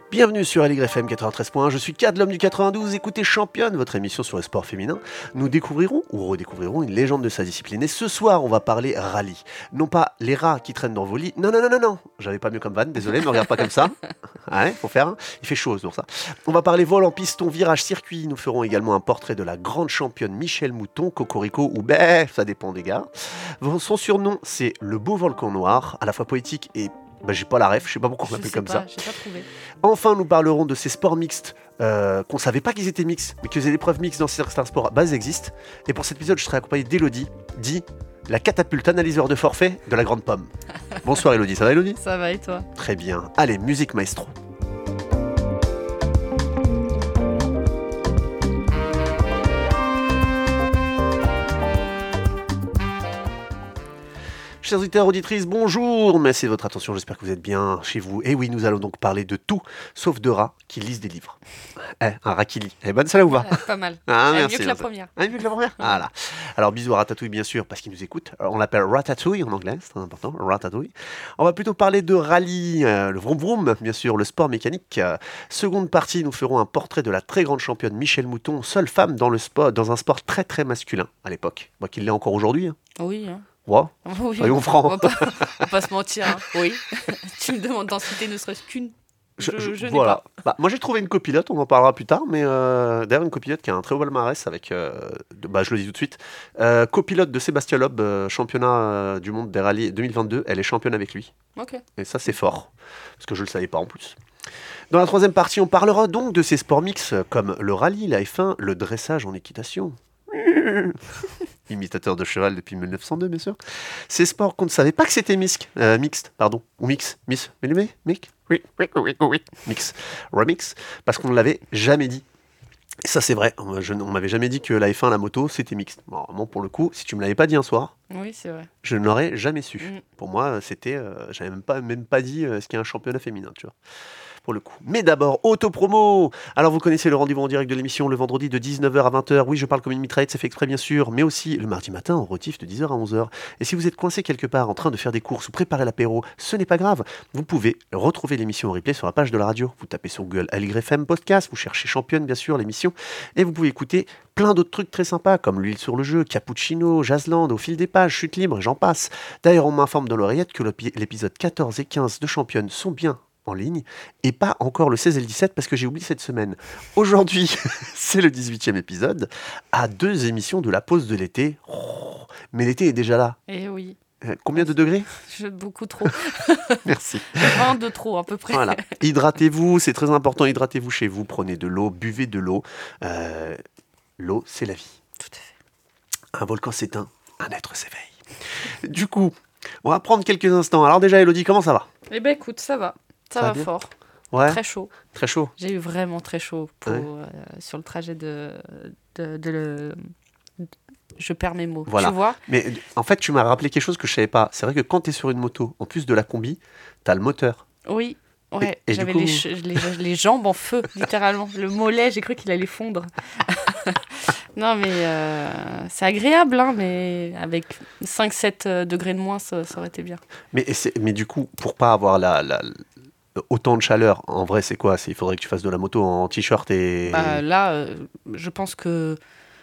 Bienvenue sur AligrefM 93.1, je suis Cad, l'homme du 92, écoutez Championne, votre émission sur le sport féminin. Nous découvrirons ou redécouvrirons une légende de sa discipline. Et ce soir, on va parler rallye. Non pas les rats qui traînent dans vos lits, non, j'avais pas mieux comme vanne, désolé, me regarde pas comme ça. Ouais, faut faire, hein. Il fait chaud pour ça. On va parler vol en piston, virage, circuit. Nous ferons également un portrait de la grande championne Michèle Mouton, Cocorico ou ça dépend des gars. Son surnom, c'est le beau volcan noir, à la fois poétique et... j'ai pas la ref, je sais pas pourquoi on l'appelle comme ça. J'ai pas trouvé. Enfin, nous parlerons de ces sports mixtes qu'on savait pas qu'ils étaient mixtes, mais que les épreuves mixtes dans certains sports à base existent. Et pour cet épisode, je serai accompagné d'Elodie, dit la catapulte analyseur de forfait de la Grande Pomme. Bonsoir Elodie, ça va Elodie ? Ça va et toi ? Très bien. Allez, musique maestro. Chers auditeurs, auditrices, bonjour, merci de votre attention, j'espère que vous êtes bien chez vous. Et oui, nous allons donc parler de tout, sauf de rats qui lisent des livres. Un rat qui lit. Bonne celle-là ou pas ? Pas mal. Merci, mieux que la première. Mieux que la première ? Voilà. Alors, bisous à Ratatouille, bien sûr, parce qu'il nous écoute. Alors, on l'appelle Ratatouille en anglais, c'est très important, Ratatouille. On va plutôt parler de rallye, le vroom vroom, bien sûr, le sport mécanique. Seconde partie, nous ferons un portrait de la très grande championne Michèle Mouton, seule femme dans un sport très très masculin à l'époque. Moi, qu'il l'est encore aujourd'hui. Hein. Oui, hein. Ouais. Oui, soyons francs. On va pas se mentir. Hein. Oui. Tu me demandes d'en citer ne serait-ce qu'une. Je n'ai voilà. pas. Moi j'ai trouvé une copilote, on en parlera plus tard, mais d'ailleurs une copilote qui a un très beau palmarès avec, je le dis tout de suite, copilote de Sébastien Loeb, championnat du monde des rallyes 2022, elle est championne avec lui. Ok. Et ça c'est fort, parce que je le savais pas en plus. Dans la troisième partie, on parlera donc de ces sports mixtes comme le rallye, la F1, le dressage en équitation. Imitateur de cheval depuis 1902, bien sûr. Ces sports qu'on ne savait pas que c'était mix, remix, parce qu'on ne l'avait jamais dit. Et ça, c'est vrai. On m'avait jamais dit que la F1, la moto, c'était mixte. Bon, vraiment, pour le coup, si tu me l'avais pas dit un soir, oui, c'est vrai. je ne l'aurais jamais su. Pour moi, c'était, j'avais même pas dit ce qu'il y a un championnat féminin, tu vois. Pour le coup. Mais d'abord, autopromo. Alors vous connaissez le rendez-vous en direct de l'émission le vendredi de 19h à 20h. Oui, je parle comme une mitraillette, c'est fait exprès bien sûr, mais aussi le mardi matin en rediff de 10h à 11h. Et si vous êtes coincé quelque part en train de faire des courses ou préparer l'apéro, ce n'est pas grave. Vous pouvez retrouver l'émission en replay sur la page de la radio. Vous tapez sur Google AligrefM Podcast, vous cherchez Championne bien sûr, l'émission, et vous pouvez écouter plein d'autres trucs très sympas comme l'huile sur le jeu, Cappuccino, Jazzland, au fil des pages, Chute libre et j'en passe. D'ailleurs, on m'informe dans l'oreillette que l'épisode 14 et 15 de Championne sont bien en ligne, et pas encore le 16 et le 17 parce que j'ai oublié cette semaine. Aujourd'hui, c'est le 18e épisode, à 2 émissions de la pause de l'été. Oh, mais l'été est déjà là. Eh oui. Combien de degrés ? Beaucoup trop. Merci. 20 de trop, à peu près. Voilà. Hydratez-vous, c'est très important, hydratez-vous chez vous, prenez de l'eau, buvez de l'eau. L'eau, c'est la vie. Tout à fait. Un volcan s'éteint, un être s'éveille. Du coup, on va prendre quelques instants. Alors déjà, Elodie, comment ça va ? Eh ben écoute, ça va. Ça va bien. fort. Ouais. Très chaud. Très chaud. J'ai eu vraiment très chaud sur le trajet je perds mes mots. Voilà. Tu vois ? Mais en fait, tu m'as rappelé quelque chose que je savais pas. C'est vrai que quand tu es sur une moto, en plus de la combi, tu as le moteur. Oui. Ouais, et j'avais du coup... les jambes en feu, littéralement. Le mollet, j'ai cru qu'il allait fondre. Non, mais c'est agréable, hein, mais avec 5-7 degrés de moins, ça aurait été bien. Mais du coup, pour pas avoir autant de chaleur, en vrai, c'est quoi ? Il faudrait que tu fasses de la moto en t-shirt et... Là, je pense que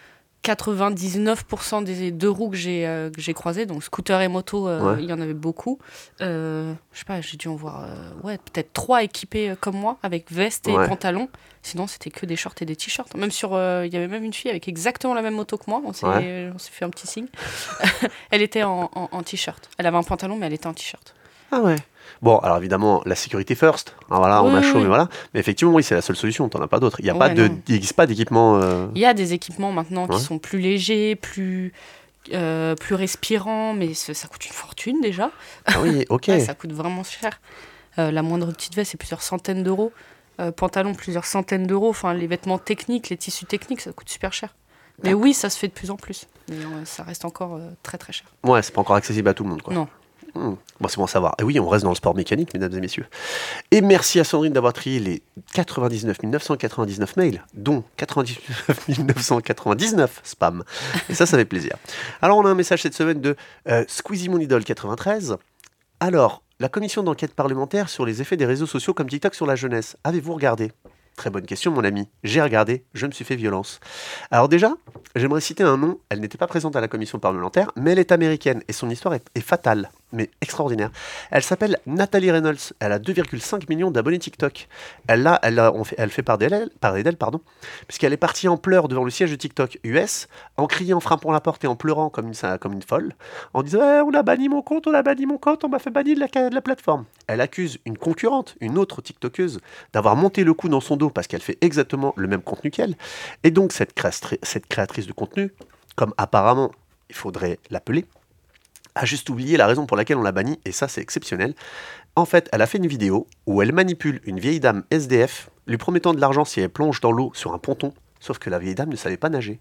99% des deux roues que j'ai croisées, donc scooter et moto, il y en avait beaucoup. Je sais pas, j'ai dû en voir peut-être 3 équipés comme moi, avec veste et pantalon. Sinon, c'était que des shorts et des t-shirts. Même il y avait même une fille avec exactement la même moto que moi. On s'est fait un petit signe. Elle était en t-shirt. Elle avait un pantalon, mais elle était en t-shirt. Ah ouais. Bon, alors évidemment, la sécurité first. Alors voilà, on a chaud, mais voilà. Mais effectivement, oui, c'est la seule solution. T'en as pas d'autre. Il n'existe pas d'équipement. Il y a des équipements maintenant qui sont plus légers, plus respirants, mais ça coûte une fortune déjà. Ah oui, ok. Ça coûte vraiment cher. La moindre petite veste, c'est plusieurs centaines d'euros. Pantalon, plusieurs centaines d'euros. Enfin, les vêtements techniques, les tissus techniques, ça coûte super cher. Mais oui, ça se fait de plus en plus. Mais ça reste encore très très cher. Ouais, c'est pas encore accessible à tout le monde, quoi. Non. Bon, c'est bon à savoir. Et oui, on reste dans le sport mécanique, mesdames et messieurs. Et merci à Sandrine d'avoir trié les 99 999 mails, dont 99 999 spam. Et ça fait plaisir. Alors, on a un message cette semaine de Squeezie Mon Idol 93. Alors, la commission d'enquête parlementaire sur les effets des réseaux sociaux comme TikTok sur la jeunesse. Avez-vous regardé ? Très bonne question, mon ami. J'ai regardé, je me suis fait violence. Alors déjà, j'aimerais citer un nom. Elle n'était pas présente à la commission parlementaire, mais elle est américaine et son histoire est fatale, mais extraordinaire. Elle s'appelle Natalie Reynolds. Elle a 2,5 millions d'abonnés TikTok. Elle fait part d'elle, puisqu'elle est partie en pleurs devant le siège de TikTok US, en criant, frappant la porte et en pleurant comme une folle, en disant on a banni mon compte, on m'a fait bannir de la plateforme. Elle accuse une concurrente, une autre TikTokeuse, d'avoir monté le coup dans son dos parce qu'elle fait exactement le même contenu qu'elle. Et donc cette créatrice de contenu, comme apparemment il faudrait l'appeler, a juste oublié la raison pour laquelle on l'a bannie, et ça c'est exceptionnel. En fait, elle a fait une vidéo où elle manipule une vieille dame SDF, lui promettant de l'argent si elle plonge dans l'eau sur un ponton, sauf que la vieille dame ne savait pas nager.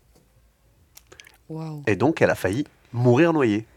Wow. Et donc elle a failli mourir noyée.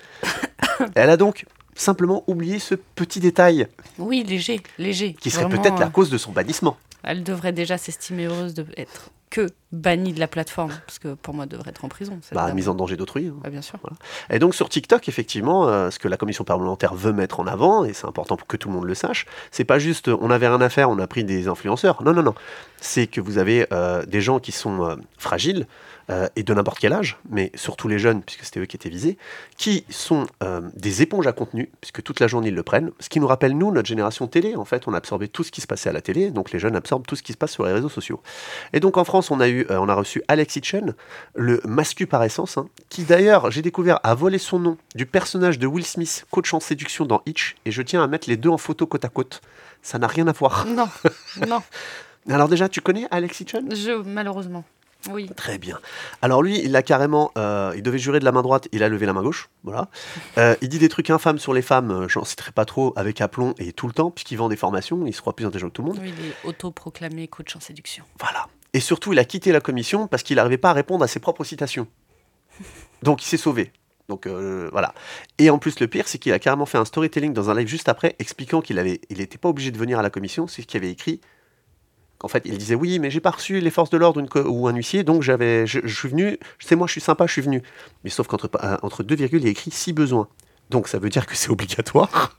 Elle a donc simplement oublié ce petit détail. Oui, léger. Qui serait peut-être la cause de son bannissement. Elle devrait déjà s'estimer heureuse d'être que bannie de la plateforme, parce que pour moi, elle devrait être en prison. Mise en danger d'autrui. Bien sûr. Voilà. Et donc sur TikTok, effectivement, ce que la commission parlementaire veut mettre en avant, et c'est important pour que tout le monde le sache, c'est pas juste on avait rien à faire, on a pris des influenceurs. Non. C'est que vous avez des gens qui sont fragiles, et de n'importe quel âge, mais surtout les jeunes, puisque c'était eux qui étaient visés, qui sont des éponges à contenu, puisque toute la journée ils le prennent, ce qui nous rappelle, nous, notre génération télé, en fait, on a absorbé tout ce qui se passait à la télé, donc les jeunes absorbent tout ce qui se passe sur les réseaux sociaux. Et donc en France, on a reçu Alex Hitchen, le mascu par essence, qui d'ailleurs, j'ai découvert, a volé son nom du personnage de Will Smith, coach en séduction dans Hitch, et je tiens à mettre les deux en photo côte à côte. Ça n'a rien à voir. Non. Alors déjà, tu connais Alex Hitchen ? Malheureusement. Oui. Très bien. Alors lui, il a carrément, il devait jurer de la main droite, il a levé la main gauche, voilà. Il dit des trucs infâmes sur les femmes, j'en citerai pas trop, avec aplomb et tout le temps, puisqu'il vend des formations, il se croit plus intelligent que tout le monde. Oui, il est autoproclamé coach en séduction. Voilà. Et surtout, il a quitté la commission parce qu'il n'arrivait pas à répondre à ses propres citations. Donc il s'est sauvé. Donc voilà. Et en plus, le pire, c'est qu'il a carrément fait un storytelling dans un live juste après, expliquant qu'il n'était pas obligé de venir à la commission, c'est ce qu'il avait écrit. En fait, il disait oui, mais j'ai pas reçu les forces de l'ordre ou un huissier, donc je suis venu. C'est moi, je suis sympa, je suis venu. Mais sauf qu'entre deux virgules, il y a écrit si besoin. Donc ça veut dire que c'est obligatoire.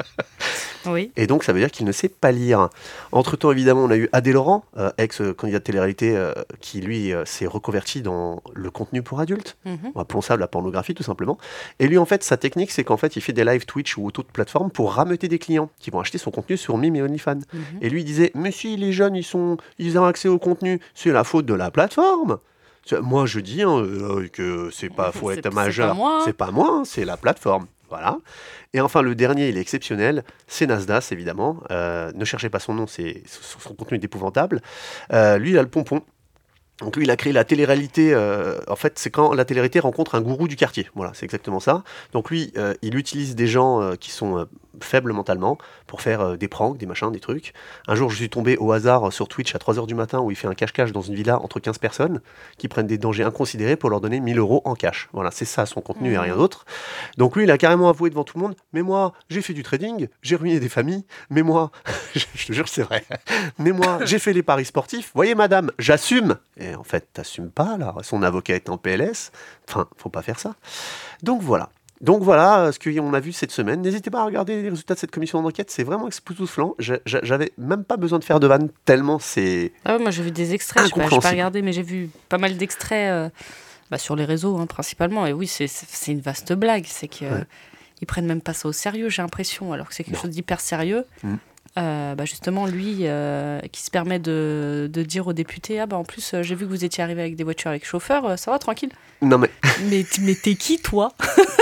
Oui. Et donc ça veut dire qu'il ne sait pas lire. Entre-temps, évidemment, on a eu Adé Laurent, ex-candidat de télé-réalité, qui lui s'est reconverti dans le contenu pour adultes. Appelons ça de la pornographie tout simplement. Et lui, en fait, sa technique, c'est qu'en fait, il fait des live Twitch ou autres plateformes pour rameuter des clients qui vont acheter son contenu sur Mime et OnlyFans. Et lui, il disait, mais si les jeunes, ils ont accès au contenu, c'est la faute de la plateforme. Moi, je dis que c'est pas faut être majeur. C'est pas moi, c'est la plateforme. Voilà. Et enfin, le dernier, il est exceptionnel, c'est Nasdaq, évidemment. Ne cherchez pas son nom, son contenu est épouvantable. Lui, il a le pompon. Donc lui, il a créé la télé-réalité. En fait, c'est quand la télé-réalité rencontre un gourou du quartier. Voilà, c'est exactement ça. Donc lui, il utilise des gens qui sont faibles mentalement pour faire des pranks, des machins, des trucs. Un jour, je suis tombé au hasard sur Twitch à 3h du matin où il fait un cache-cache dans une villa entre 15 personnes qui prennent des dangers inconsidérés pour leur donner 1 000 € en cash. Voilà, c'est ça son contenu et rien d'autre. Donc lui, il a carrément avoué devant tout le monde, mais moi, j'ai fait du trading, j'ai ruiné des familles, mais moi, je te jure, c'est vrai, mais moi, j'ai fait les paris sportifs. Voyez, madame, j'assume. Et en fait, t'assumes pas, là. Son avocat est en PLS. Enfin, faut pas faire ça. Donc voilà ce qu'on a vu cette semaine. N'hésitez pas à regarder les résultats de cette commission d'enquête, c'est vraiment époustouflant. J'avais même pas besoin de faire de vannes, tellement c'est... Ah ouais, moi j'ai vu des extraits, je n'ai pas regardé, mais j'ai vu pas mal d'extraits sur les réseaux principalement. Et oui, c'est une vaste blague, c'est qu'ils ils prennent même pas ça au sérieux, j'ai l'impression, alors que c'est quelque chose d'hyper sérieux. Justement, lui, qui se permet de dire aux députés, en plus, j'ai vu que vous étiez arrivé avec des voitures avec chauffeur, ça va, tranquille. Non mais... mais t'es qui, toi?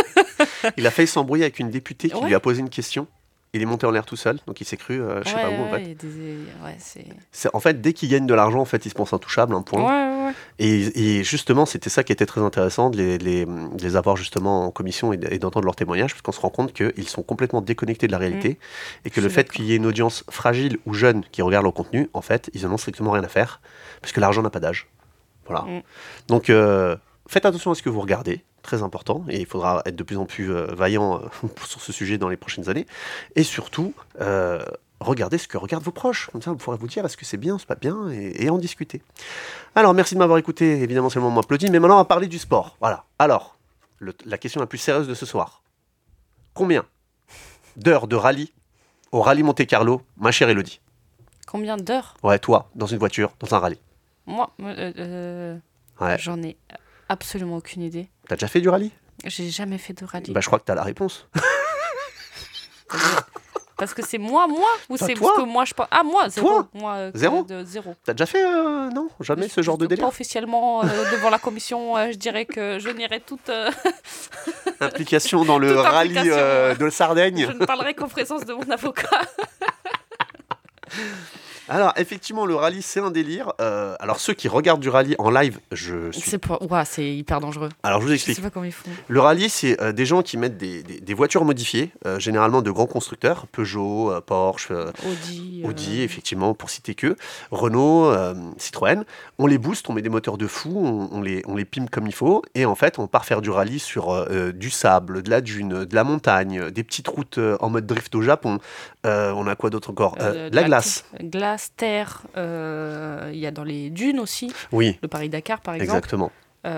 Il a failli s'embrouiller avec une députée qui lui a posé une question. Il est monté en l'air tout seul, donc il s'est cru, je sais pas où, en fait. En fait, dès qu'il gagne de l'argent, en fait, il se pense intouchable, un point. Ouais. Et justement, c'était ça qui était très intéressant, de les avoir justement en commission et d'entendre leurs témoignages, parce qu'on se rend compte qu'ils sont complètement déconnectés de la réalité, et que le fait qu'il y ait une audience fragile ou jeune qui regarde leur contenu, en fait, ils en ont strictement rien à faire, parce que l'argent n'a pas d'âge. Voilà. Donc, faites attention à ce que vous regardez. Très important, et il faudra être de plus en plus vaillant sur ce sujet dans les prochaines années. Et surtout, regardez ce que regardent vos proches. Comme ça, vous pourrez vous dire est-ce que c'est bien, c'est pas bien, et en discuter. Alors, merci de m'avoir écouté. Évidemment, c'est le moment d'applaudir, mais maintenant, on va parler du sport. Voilà. Alors, la question la plus sérieuse de ce soir. Combien d'heures de rallye au rallye Monte-Carlo, ma chère Elodie? Combien d'heures? Ouais, toi, dans une voiture, dans un rallye. Moi, Ouais. j'en ai absolument aucune idée. T'as déjà fait du rallye? J'ai jamais fait de rallye. Bah, je crois que t'as la réponse. Parce que c'est moi ou Bah, c'est toi. parce que moi je pense. Ah, moi, zéro. Toi. Moi, Zéro. Zéro. T'as déjà fait, non? Jamais ce genre de délire? Pas officiellement devant la commission, je dirais que je nierai toute. Implication dans le Toute rallye implication, de Sardaigne. Je ne parlerai qu'en présence de mon avocat. Alors, effectivement, le rallye, c'est un délire. Alors, ceux qui regardent du rallye en live, C'est hyper dangereux. Alors, je vous Je explique. sais pas comment ils font. Le rallye, c'est des gens qui mettent des voitures modifiées, généralement de grands constructeurs, Peugeot, Porsche, Audi, effectivement, pour citer que, Renault, Citroën. On les booste, on met des moteurs de fou, on les pimpe comme il faut, et en fait, on part faire du rallye sur du sable, de la dune, de la montagne, des petites routes en mode drift au Japon. On a quoi d'autre encore? De la glace. Glace, terre, il y a dans les dunes aussi, Oui, le Paris-Dakar par exemple. exactement.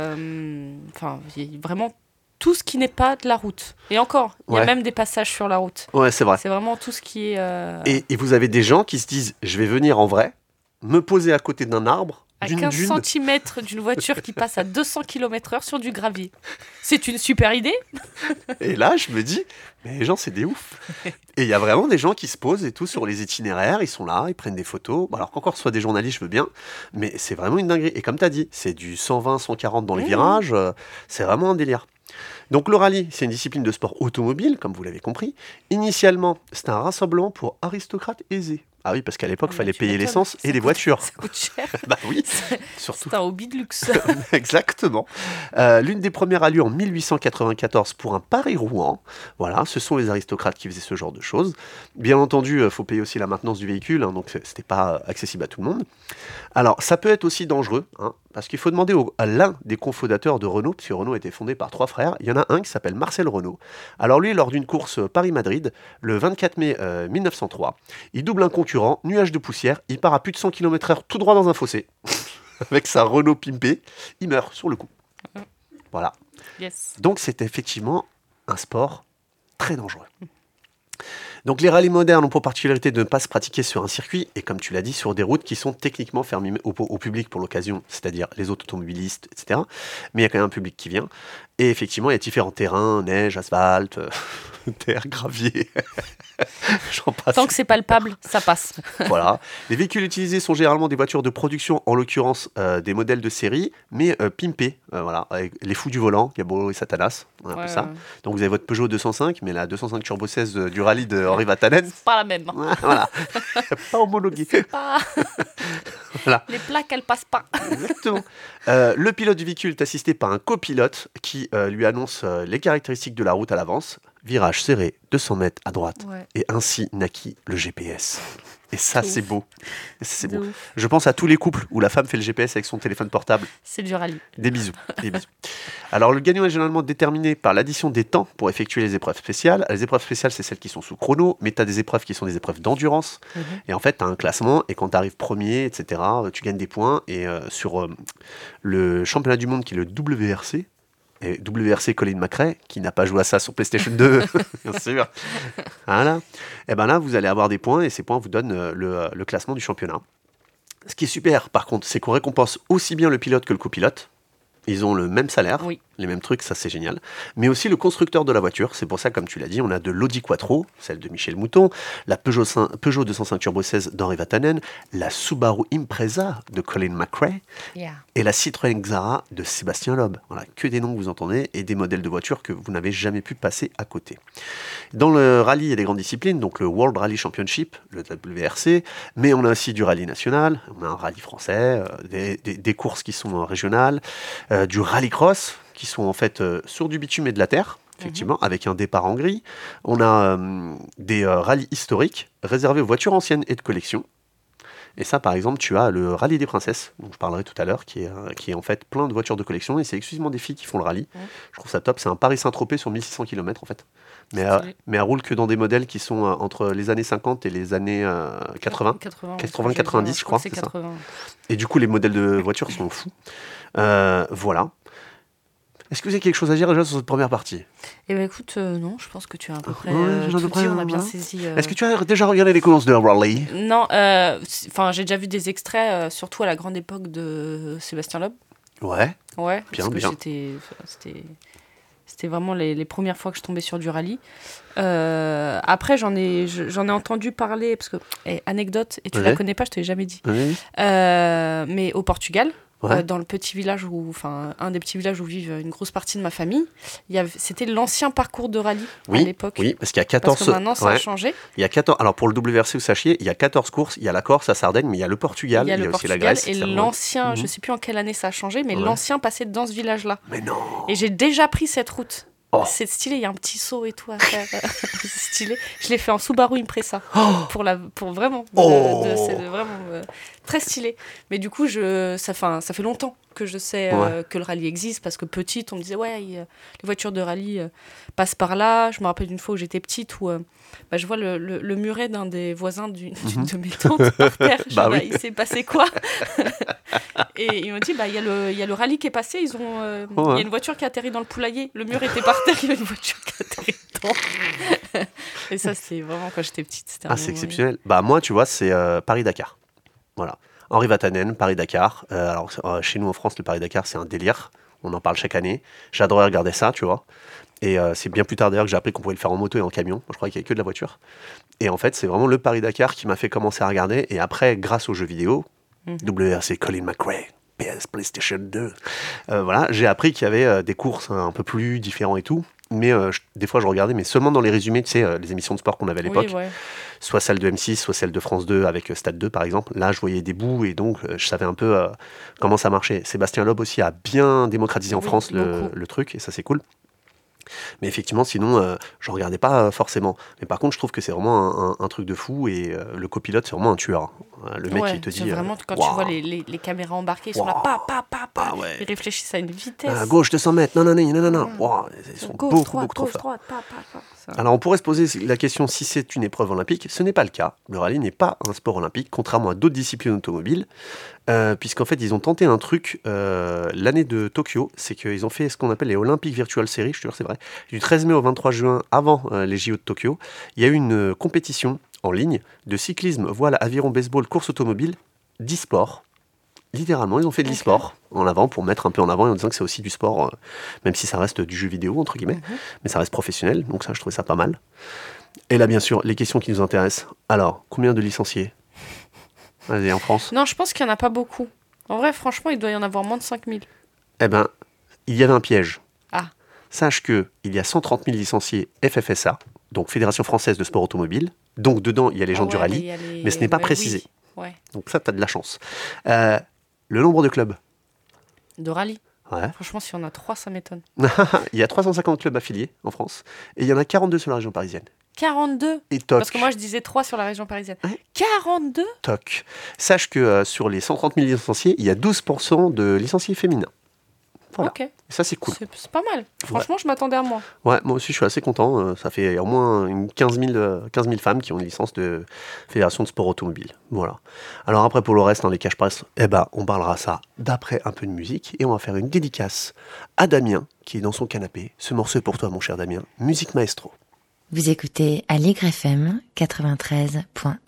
Enfin, il y a vraiment tout ce qui n'est pas de la route. Et encore, il y Ouais. a même des passages sur la route. Ouais, c'est vrai. C'est vraiment tout ce qui est... Et vous avez des gens qui se disent, je vais venir en vrai, me poser à côté d'un arbre, à d'une 15 dune. cm d'une voiture qui passe à 200 km/h sur du gravier. C'est une super idée. Et là, je me dis, mais les gens, c'est des ouf. Et il y a vraiment des gens qui se posent et tout sur les itinéraires, ils sont là, ils prennent des photos. Bon, alors qu'encore soit des journalistes, je veux bien, mais c'est vraiment une dinguerie. Et comme tu as dit, c'est du 120, 140 dans les virages, c'est vraiment un délire. Donc le rallye, c'est une discipline de sport automobile, comme vous l'avez compris. Initialement, c'était un rassemblement pour aristocrates aisés. Ah oui, parce qu'à l'époque, il fallait payer l'essence et les voitures. Ça coûte cher. Bah oui, surtout. C'est un hobby de luxe. Exactement. L'une des premières a lieu en 1894 pour un Paris-Rouen. Voilà, ce sont les aristocrates qui faisaient ce genre de choses. Bien entendu, il faut payer aussi la maintenance du véhicule, hein, donc c'était pas accessible à tout le monde. Alors, ça peut être aussi dangereux, hein, parce qu'il faut demander à l'un des cofondateurs de Renault, puisque Renault a été fondé par 3 frères. Il y en a un qui s'appelle Marcel Renault. Alors lui, lors d'une course Paris-Madrid, le 24 mai 1903, il double un concurrent, nuage de poussière, il part à plus de 100 km/h tout droit dans un fossé. Avec sa Renault pimpée, il meurt sur le coup. Voilà. Yes. Donc c'est effectivement un sport très dangereux. Donc les rallyes modernes ont pour particularité de ne pas se pratiquer sur un circuit et comme tu l'as dit, sur des routes qui sont techniquement fermées au public pour l'occasion, c'est-à-dire les autres automobilistes, etc. Mais il y a quand même un public qui vient. Et effectivement, il y a différents terrains, neige, asphalte, terre, gravier. J'en passe. Tant que c'est palpable, ça passe. Voilà. Les véhicules utilisés sont généralement des voitures de production, en l'occurrence des modèles de série, mais pimpés. Voilà, avec les fous du volant, Gabo et Satanas, un peu ça. Donc vous avez votre Peugeot 205, mais la 205 Turbo 16 du rallye de Henri Vatanen. C'est pas la même. Voilà. Pas homologué. Pas... Voilà. Les plaques, elles passent pas. Exactement. Le pilote du véhicule est assisté par un copilote qui lui annonce les caractéristiques de la route à l'avance. Virage serré, 200 mètres à droite. Ouais. Et ainsi naquit le GPS. Et ça, c'est beau. Et ça, c'est De beau. ouf. Je pense à tous les couples où la femme fait le GPS avec son téléphone portable. C'est du rallye. Des bisous. Des bisous. Alors, le gagnant est généralement déterminé par l'addition des temps pour effectuer les épreuves spéciales. Les épreuves spéciales, c'est celles qui sont sous chrono, mais tu as des épreuves qui sont des épreuves d'endurance. Et en fait, tu as un classement, et quand tu arrives premier, etc., tu gagnes des points. Et sur le championnat du monde qui est le WRC, et WRC Colin McRae, qui n'a pas joué à ça sur PlayStation 2, bien sûr. Voilà. Et ben là, vous allez avoir des points, et ces points vous donnent le classement du championnat. Ce qui est super, par contre, c'est qu'on récompense aussi bien le pilote que le copilote. Ils ont le même salaire, Oui. les mêmes trucs, ça c'est génial. Mais aussi le constructeur de la voiture, c'est pour ça, comme tu l'as dit, on a de l'Audi Quattro, celle de Michel Mouton, la Peugeot 205 Turbo 16 d'Henri Vatanen, la Subaru Impreza de Colin McRae, et la Citroën Xara de Sébastien Loeb. Voilà, que des noms que vous entendez et des modèles de voitures que vous n'avez jamais pu passer à côté. Dans le rallye, il y a des grandes disciplines, donc le World Rally Championship, le WRC, mais on a aussi du rallye national, on a un rallye français, des courses qui sont régionales, du rallycross, qui sont en fait sur du bitume et de la terre, effectivement, avec un départ en gris. On a des rallyes historiques réservés aux voitures anciennes et de collection. Et ça, par exemple, tu as le rallye des princesses, dont je parlerai tout à l'heure, qui est en fait plein de voitures de collection, et c'est exclusivement des filles qui font le rallye. Je trouve ça top, c'est un Paris-Saint-Tropez sur 1600 km en fait. Mais elle roule que dans des modèles qui sont entre les années 50 et les années 80-90, je crois. C'est 80. Et du coup, les modèles de voitures sont fous. Voilà. Est-ce que vous avez quelque chose à dire déjà sur cette première partie? Eh ben écoute, non, je pense que tu as à peu près tout dit, on a bien saisi. Est-ce que tu as déjà regardé les courses de rallye? Non, j'ai déjà vu des extraits, surtout à la grande époque de Sébastien Loeb. Ouais. Ouais, bien, parce que c'était vraiment les premières fois que je tombais sur du rallye. Après, j'en ai entendu parler, parce que, anecdote, et tu la connais pas, je te l'ai jamais dit. Oui. Mais au Portugal, dans le petit village un des petits villages où vivent une grosse partie de ma famille, c'était l'ancien parcours de rallye à l'époque. Oui, parce qu'il y a 14... Parce que maintenant, ça a changé. Il y a 14... Alors, pour le WRC, vous sachiez, il y a 14 courses. Il y a la Corse, la Sardaigne, mais il y a le Portugal, il y a aussi la Grèce. Et l'ancien, je sais plus en quelle année ça a changé, mais l'ancien passait dans ce village-là. Mais non. Et j'ai déjà pris cette route. Oh. C'est stylé, il y a un petit saut et tout à faire. C'est stylé. Je l'ai fait en Subaru Impreza. Pour vraiment. C'est vraiment très stylé. Mais du coup, ça fait longtemps que je sais que le rallye existe, parce que petite, on me disait, les voitures de rallye passent par là. Je me rappelle d'une fois où j'étais petite, où je vois le muret d'un des voisins d'une de mes tantes par terre. Il s'est passé quoi? Et ils m'ont dit, il y a le rallye qui est passé, il y a une voiture qui a atterri dans le poulailler, le mur était par terre, il y a une voiture qui a atterri dedans. Et ça, c'était vraiment quand j'étais petite. C'est exceptionnel. Moi, tu vois, c'est Paris-Dakar. Voilà. Henri Vatanen, Paris-Dakar. Alors, chez nous en France, le Paris-Dakar, c'est un délire. On en parle chaque année. J'adorais regarder ça, tu vois. Et c'est bien plus tard d'ailleurs que j'ai appris qu'on pouvait le faire en moto et en camion. Moi, je croyais qu'il n'y avait que de la voiture. Et en fait, c'est vraiment le Paris-Dakar qui m'a fait commencer à regarder. Et après, grâce aux jeux vidéo, WRC Colin McRae, PS PlayStation 2, j'ai appris qu'il y avait des courses un peu plus différentes et tout. Mais des fois, je regardais, mais seulement dans les résumés, tu sais, les émissions de sport qu'on avait à l'époque. Soit celle de M6, soit celle de France 2 avec Stade 2, par exemple. Là, je voyais des bouts et donc je savais un peu comment ça marchait. Sébastien Loeb aussi a bien démocratisé en France le truc, et ça, c'est cool. Mais effectivement, sinon, je ne regardais pas forcément. Mais par contre, je trouve que c'est vraiment un truc de fou, et le copilote, c'est vraiment un tueur. Le mec, il te dit... Vraiment, quand tu vois les caméras embarquées, ils sont là, ils réfléchissent à une vitesse. À gauche, 200 mètres, non. Ils sont beaucoup trop forts. Alors, on pourrait se poser la question si c'est une épreuve olympique. Ce n'est pas le cas. Le rallye n'est pas un sport olympique, contrairement à d'autres disciplines automobiles, puisqu'en fait, ils ont tenté un truc l'année de Tokyo, c'est qu'ils ont fait ce qu'on appelle les Olympic Virtual Series, je te jure, c'est vrai. Du 13 mai au 23 juin, avant les JO de Tokyo, il y a eu une compétition en ligne de cyclisme, voile, aviron, baseball, course automobile, d'e-sport. Littéralement, ils ont fait de l'e-sport en avant pour mettre un peu en avant et en disant que c'est aussi du sport, même si ça reste du jeu vidéo, entre guillemets, mais ça reste professionnel, donc ça, je trouvais ça pas mal. Et là, bien sûr, les questions qui nous intéressent. Alors, combien de licenciés? Vas-y, en France? Non, je pense qu'il n'y en a pas beaucoup. En vrai, franchement, il doit y en avoir moins de 5000. Eh ben, il y avait un piège. Sache qu'il y a 130 000 licenciés FFSA, donc Fédération Française de Sport Automobile. Donc, dedans, il y a les gens du rallye, mais ce n'est pas précisé. Oui. Ouais. Donc ça, tu as de la chance. Le nombre de clubs? De rallye? Ouais. Franchement, si on a 3, ça m'étonne. Il y a 350 clubs affiliés en France, et il y en a 42 sur la région parisienne. 42? Et toc. Parce que moi, je disais 3 sur la région parisienne. 42? Toc. Sache que sur les 130 000 licenciés, il y a 12% de licenciés féminins. Voilà. Ok. Ça, c'est cool. C'est pas mal. Franchement, je m'attendais à moins. Ouais, moi aussi, je suis assez content. Ça fait au moins 15 000 femmes qui ont une licence de Fédération de Sport Automobile. Voilà. Alors après, pour le reste, dans les cache-presse, on parlera ça d'après un peu de musique. Et on va faire une dédicace à Damien, qui est dans son canapé. Ce morceau est pour toi, mon cher Damien. Musique maestro. Vous écoutez Allegre FM 93.1.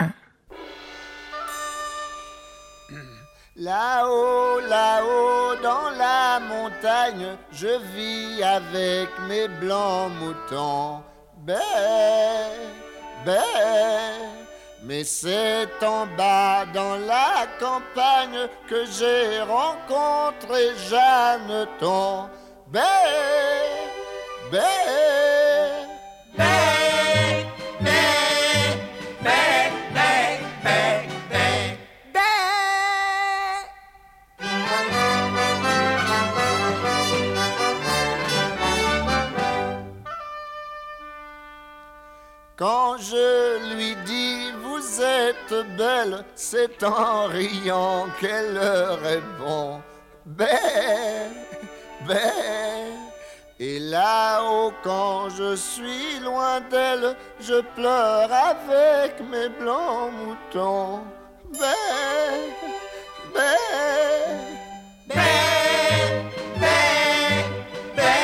Là-haut, là-haut, dans la montagne, je vis avec mes blancs moutons. Bé, bé, mais c'est en bas dans la campagne que j'ai rencontré Jeanneton. Bé, bé, bé, bé, bé, bé, bé, bé, bé. Quand je lui dis vous êtes belle, c'est en riant qu'elle répond bé, bé. Et là-haut quand je suis loin d'elle, je pleure avec mes blancs moutons. Bé, bé, bé, bé, bé.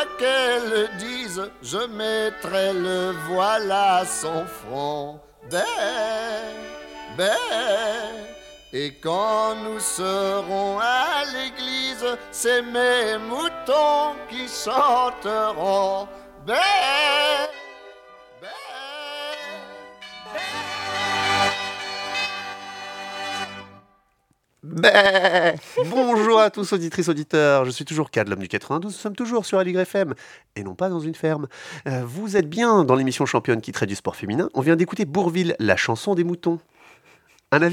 quoi qu'elle dise, je mettrai le voile à son front. Et quand nous serons à l'église, c'est mes moutons qui chanteront. Bonjour à tous auditrices, auditeurs, je suis toujours Cad, l'homme du 92, nous sommes toujours sur Aligre FM, et non pas dans une ferme. Vous êtes bien dans l'émission championne qui traite du sport féminin, on vient d'écouter Bourvil, la chanson des moutons. Un avis ?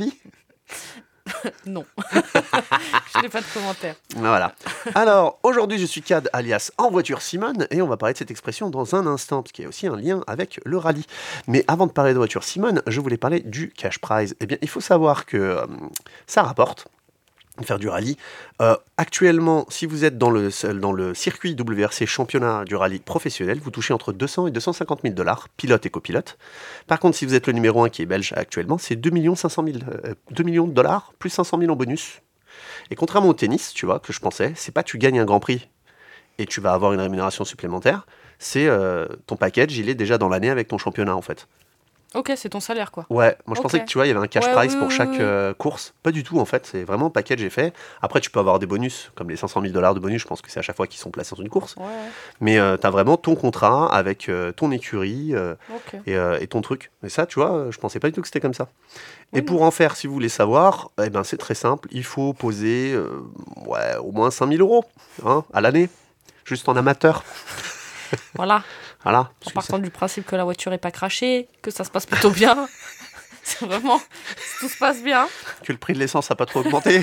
Non, je n'ai pas de commentaire. Voilà. Alors, aujourd'hui, je suis Cad, alias En Voiture Simone, et on va parler de cette expression dans un instant, parce qu'il y a aussi un lien avec le rallye. Mais avant de parler de Voiture Simone, je voulais parler du cash prize. Eh bien, il faut savoir que ça rapporte. Faire du rallye. Actuellement, si vous êtes dans le circuit WRC championnat du rallye professionnel, vous touchez entre 200 et 250 000 $, pilote et copilote. Par contre, si vous êtes le numéro 1 qui est belge actuellement, c'est 2 millions de dollars, plus 500 000 en bonus. Et contrairement au tennis, tu vois, que je pensais, c'est pas tu gagnes un grand prix et tu vas avoir une rémunération supplémentaire, c'est ton package, il est déjà dans l'année avec ton championnat en fait. Ok, c'est ton salaire quoi. Ouais, moi je pensais que tu vois, il y avait un cash prize pour chaque course. Pas du tout en fait, c'est vraiment package est fait. Après, tu peux avoir des bonus, comme les 500 000 $ de bonus, je pense que c'est à chaque fois qu'ils sont placés dans une course. Ouais. Mais tu as vraiment ton contrat avec ton écurie et ton truc. Et ça, tu vois, je pensais pas du tout que c'était comme ça. Et pour en faire, si vous voulez savoir, eh ben, c'est très simple, il faut poser au moins 5 000 € à l'année, juste en amateur. Voilà. Voilà. En partant du principe que la voiture n'est pas crachée, que ça se passe plutôt bien. C'est vraiment, tout se passe bien. Que le prix de l'essence n'a pas trop augmenté.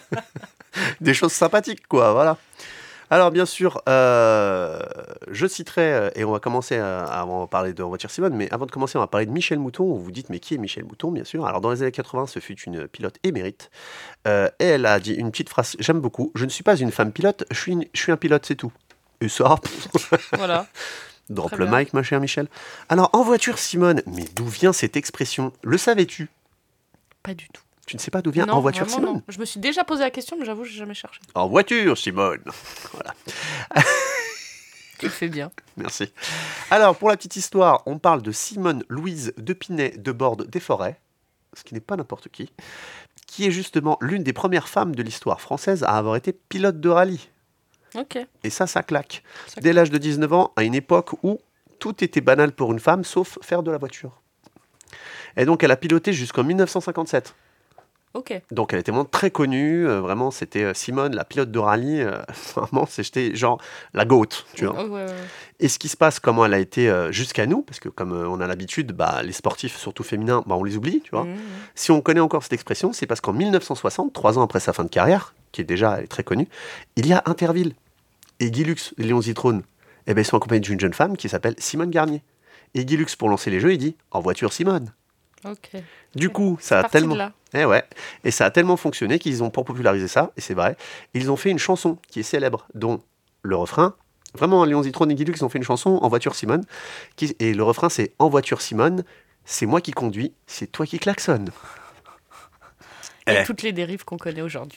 Des choses sympathiques, quoi, voilà. Alors, bien sûr, je citerai, et on va commencer à parler de Voiture Simone, mais avant de commencer, on va parler de Michèle Mouton. Vous vous dites, mais qui est Michèle Mouton, bien sûr. Alors, dans les années 80, ce fut une pilote émérite. Et elle a dit une petite phrase, j'aime beaucoup, « Je ne suis pas une femme pilote, je suis un pilote, c'est tout. » Et ça... Voilà. Drop le mic, ma chère Michèle. Alors, en voiture, Simone, mais d'où vient cette expression ? Le savais-tu ? Pas du tout. Tu ne sais pas d'où vient non, en voiture, Simone ? Non. Je me suis déjà posé la question, mais j'avoue, je n'ai jamais cherché. En voiture, Simone. Voilà. Tu le fais bien. Merci. Alors, pour la petite histoire, on parle de Simone Louise Depinet de Borde des Forêts, ce qui n'est pas n'importe qui est justement l'une des premières femmes de l'histoire française à avoir été pilote de rallye. Ok. Et ça claque. Dès l'âge de 19 ans, à une époque où tout était banal pour une femme, sauf faire de la voiture. Et donc, elle a piloté jusqu'en 1957. Ok. Donc, elle était vraiment très connue. Vraiment, c'était Simone, la pilote de rallye. Vraiment, c'était genre la GOAT, tu vois. Ouais. Et ce qui se passe, comment elle a été jusqu'à nous, parce que comme on a l'habitude, les sportifs, surtout féminins, on les oublie, tu vois. Si on connaît encore cette expression, c'est parce qu'en 1960, 3 ans après sa fin de carrière, qui est déjà elle est très connue, il y a Interville. Et Guy Lux et Léon Zitrone, ils sont accompagnés d'une jeune femme qui s'appelle Simone Garnier. Et Guy Lux, pour lancer les jeux, il dit « En voiture, Simone ». Du coup, ça a tellement... Et ça a tellement fonctionné qu'ils ont, pour populariser ça, et c'est vrai, ils ont fait une chanson qui est célèbre, dont le refrain, vraiment, Léon Zitrone et Guy Lux ont fait une chanson, En voiture, Simone, et le refrain, c'est « En voiture, Simone, c'est moi qui conduis, c'est toi qui klaxonne ». Et toutes les dérives qu'on connaît aujourd'hui.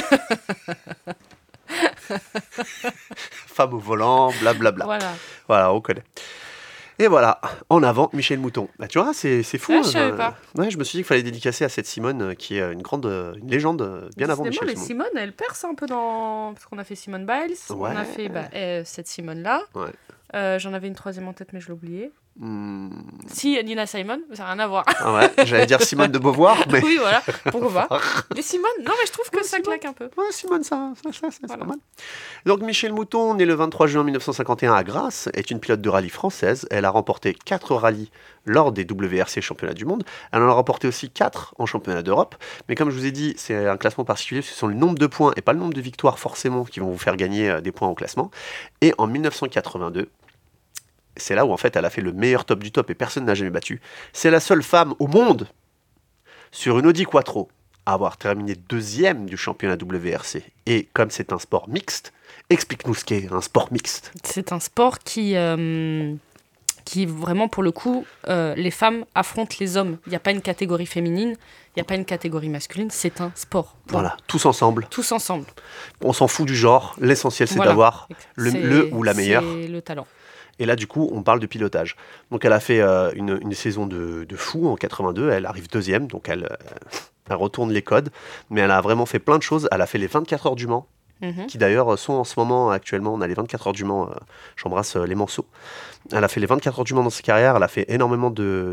Femme au volant, blablabla. Voilà, on connaît. Et voilà, en avant, Michèle Mouton. Tu vois, c'est fou. Je savais pas. Ouais, je me suis dit qu'il fallait dédicacer à cette Simone qui est une légende bien avant Michèle. Les Simone, elle perce un peu dans... Parce qu'on a fait Simone Biles, on a fait cette Simone-là. Ouais. J'en avais une troisième en tête, mais je l'ai oubliée. Si, Nina Simone, ça n'a rien à voir. Ah ouais, j'allais dire Simone de Beauvoir, mais... Oui, voilà, pourquoi pas. Mais Simone, non, mais je trouve que ça claque un peu. Ouais, Simone, c'est pas mal. Donc, Michèle Mouton, née le 23 juin 1951 à Grasse, est une pilote de rallye française. Elle a remporté 4 rallyes lors des WRC championnats du monde. Elle en a remporté aussi 4 en championnat d'Europe. Mais comme je vous ai dit, c'est un classement particulier, ce sont le nombre de points et pas le nombre de victoires forcément qui vont vous faire gagner des points au classement. Et en 1982, c'est là où en fait elle a fait le meilleur top du top et personne n'a jamais battu. C'est la seule femme au monde sur une Audi Quattro à avoir terminé 2e du championnat WRC. Et comme c'est un sport mixte, explique-nous ce qu'est un sport mixte. C'est un sport qui qui vraiment, pour le coup, les femmes affrontent les hommes. Il n'y a pas une catégorie féminine, il n'y a pas une catégorie masculine, c'est un sport. Voilà, tous ensemble. Tous ensemble. On s'en fout du genre, l'essentiel c'est d'avoir le ou la meilleure. C'est le talent. Et là, du coup, on parle de pilotage. Donc, elle a fait une saison de fou en 82. Elle arrive deuxième, donc elle retourne les codes. Mais elle a vraiment fait plein de choses. Elle a fait les 24 heures du Mans, qui d'ailleurs sont en ce moment, actuellement, on a les 24 heures du Mans. J'embrasse les Manceaux. Elle a fait les 24 heures du Mans dans sa carrière. Elle a fait énormément de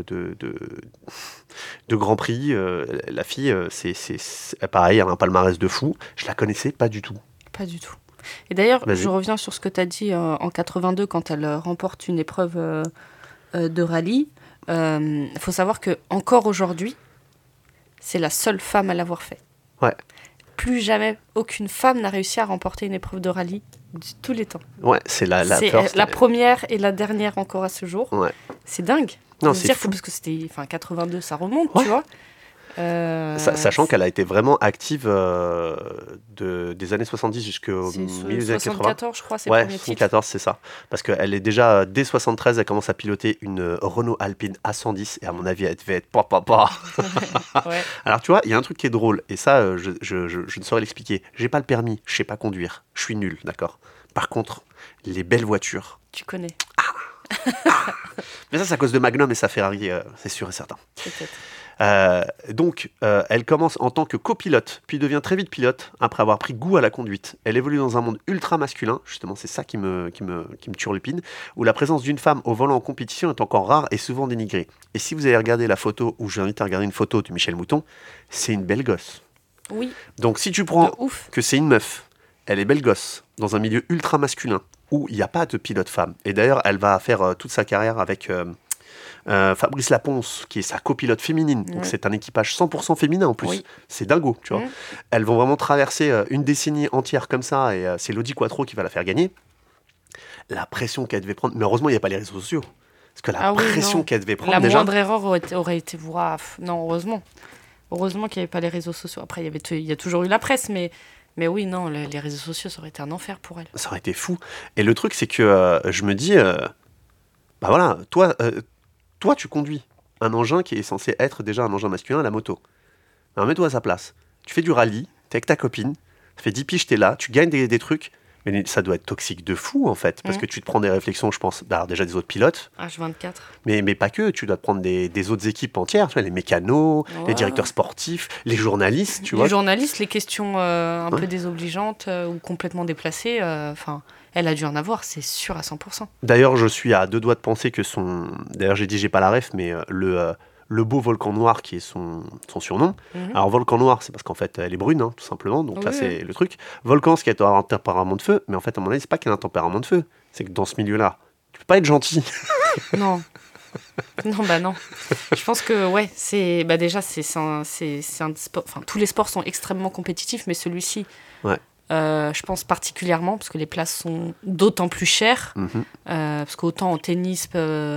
Grands Prix. La fille, c'est pareil, elle a un palmarès de fou. Je la connaissais pas du tout. Pas du tout. Et d'ailleurs, je reviens sur ce que tu as dit en 82, quand elle remporte une épreuve de rallye. Il faut savoir qu'encore aujourd'hui, c'est la seule femme à l'avoir fait. Ouais. Plus jamais, aucune femme n'a réussi à remporter une épreuve de rallye de tous les temps. Ouais, c'est la première et la dernière encore à ce jour. Ouais. C'est dingue. Non, c'est fou. Parce que c'était 82, ça remonte, tu vois. Sachant qu'elle a été vraiment active des années 70 jusqu'au milieu des années 80. 74, je crois, c'est le premier titre. 74, c'est ça. Parce qu'elle est déjà, dès 73, elle commence à piloter une Renault Alpine A110, et à mon avis, elle devait être papa. Ouais. Alors, tu vois, il y a un truc qui est drôle, et ça, je ne saurais l'expliquer. J'ai pas le permis, je sais pas conduire, je suis nul, d'accord. Par contre, les belles voitures... Tu connais. Mais ça, c'est à cause de Magnum et sa Ferrari, c'est sûr et certain. Peut-être. Donc, elle commence en tant que copilote, puis devient très vite pilote, après avoir pris goût à la conduite. Elle évolue dans un monde ultra masculin, justement, c'est ça qui me turlupine, où la présence d'une femme au volant en compétition est encore rare et souvent dénigrée. Et si vous allez regarder la photo, ou je vous invite à regarder une photo de Michèle Mouton, c'est une belle gosse. Oui. Donc, si tu prends que c'est une meuf, elle est belle gosse, dans un milieu ultra masculin, où il n'y a pas de pilote femme. Et d'ailleurs, elle va faire toute sa carrière avec... Fabrice Laponce, qui est sa copilote féminine, donc c'est un équipage 100% féminin en plus, c'est dingo, tu vois. Elles vont vraiment traverser une décennie entière comme ça, et c'est l'Audi Quattro qui va la faire gagner. La pression qu'elle devait prendre, mais heureusement il n'y a pas les réseaux sociaux, parce que la pression qu'elle devait prendre, la moindre erreur aurait été non, heureusement qu'il n'y avait pas les réseaux sociaux. Après il y a toujours eu la presse, mais oui, non, les réseaux sociaux, ça aurait été un enfer pour elle. Ça aurait été fou. Et le truc, c'est que je me dis, bah voilà, toi, tu conduis un engin qui est censé être déjà un engin masculin, la moto. Alors, mets-toi à sa place. Tu fais du rallye, t'es avec ta copine, ça fait 10 piges, t'es là, tu gagnes des trucs, mais ça doit être toxique de fou, en fait, parce que tu te prends des réflexions, je pense, déjà des autres pilotes. H24. Mais pas que, tu dois te prendre des autres équipes entières, tu vois, les mécanos, les directeurs sportifs, les journalistes, tu vois. Les journalistes, les questions un peu désobligeantes ou complètement déplacées, elle a dû en avoir, c'est sûr à 100%. D'ailleurs, je suis à deux doigts de penser que D'ailleurs, j'ai pas la ref, mais le beau volcan noir qui est son surnom. Alors, volcan noir, c'est parce qu'en fait, elle est brune, tout simplement. Donc là, c'est le truc. Volcan, c'est qu'elle a un tempérament de feu. Mais en fait, à mon avis, c'est pas qu'elle a un tempérament de feu. C'est que dans ce milieu-là, tu peux pas être gentil. Non. Non. Je pense que, c'est... déjà, c'est un sport... Enfin, tous les sports sont extrêmement compétitifs, mais celui-ci... Ouais. Je pense particulièrement parce que les places sont d'autant plus chères parce qu'autant en tennis,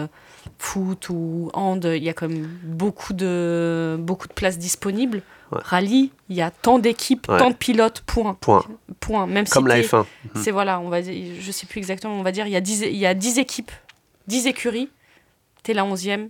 foot ou hand, il y a quand même beaucoup de places disponibles. Rallye, il y a tant d'équipes, tant de pilotes, point. Même comme la F1. C'est on va dire, je sais plus exactement, on va dire il y a 10 équipes, 10 écuries, t'es la 11e.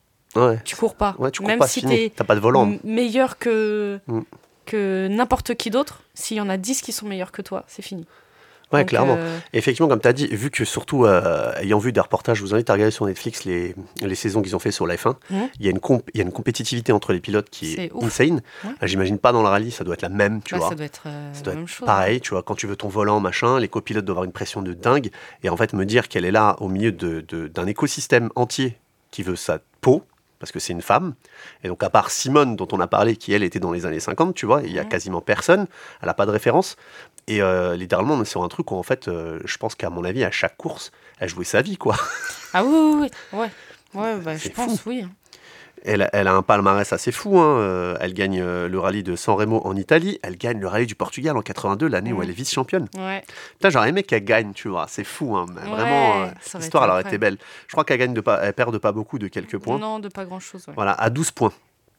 Tu cours pas. Tu cours même pas, si t'as pas de volant. Meilleur que n'importe qui d'autre, s'il y en a 10 qui sont meilleurs que toi, c'est fini. Ouais, donc, clairement. Effectivement, comme tu as dit, vu que surtout, ayant vu des reportages, je vous invite à regarder sur Netflix les saisons qu'ils ont fait sur la F1, il y a une compétitivité entre les pilotes qui est insane. J'imagine pas dans le rallye, ça doit être la même, tu vois. Ça doit être la même chose. Pareil, tu vois, quand tu veux ton volant, machin, les copilotes doivent avoir une pression de dingue. Et en fait, me dire qu'elle est là au milieu d'un écosystème entier qui veut sa peau, parce que c'est une femme, et donc à part Simone dont on a parlé, qui elle était dans les années 50, tu vois, il y a quasiment personne, elle n'a pas de référence, et littéralement on est sur un truc où en fait, je pense qu'à mon avis, à chaque course, elle jouait sa vie, quoi. Ah oui, je pense, oui. Elle a un palmarès assez fou, elle gagne le rallye de San Remo en Italie, elle gagne le rallye du Portugal en 82, l'année où elle est vice-championne. Putain, j'aurais aimé qu'elle gagne, tu vois, c'est fou, vraiment, l'histoire elle aurait été belle. Je crois qu'elle elle perd de pas beaucoup, de quelques points. Non, de pas grand-chose. Voilà, à 12 points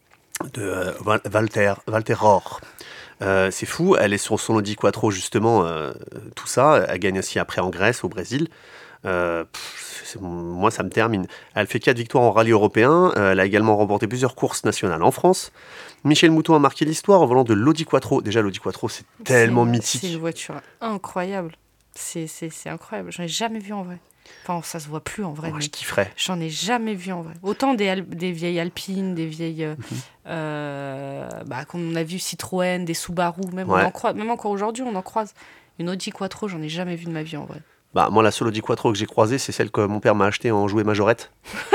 de Walter Rohr. C'est fou, elle est sur son Audi Quattro justement, tout ça, elle gagne aussi après en Grèce, au Brésil. Moi, ça me termine. Elle fait 4 victoires en rallye européen. Elle a également remporté plusieurs courses nationales en France. Michèle Mouton a marqué l'histoire au volant de l'Audi Quattro. Déjà, l'Audi Quattro, c'est tellement mythique. C'est une voiture incroyable. C'est incroyable. J'en ai jamais vu en vrai. Enfin, ça se voit plus en vrai. Je kifferais. J'en ai jamais vu en vrai. Autant des vieilles Alpines, des vieilles... comme on a vu Citroën, des Subaru, même, même encore aujourd'hui, on en croise. Une Audi Quattro, j'en ai jamais vu de ma vie en vrai. Moi, la seule Audi Quattro que j'ai croisée, c'est celle que mon père m'a achetée en jouet majorette.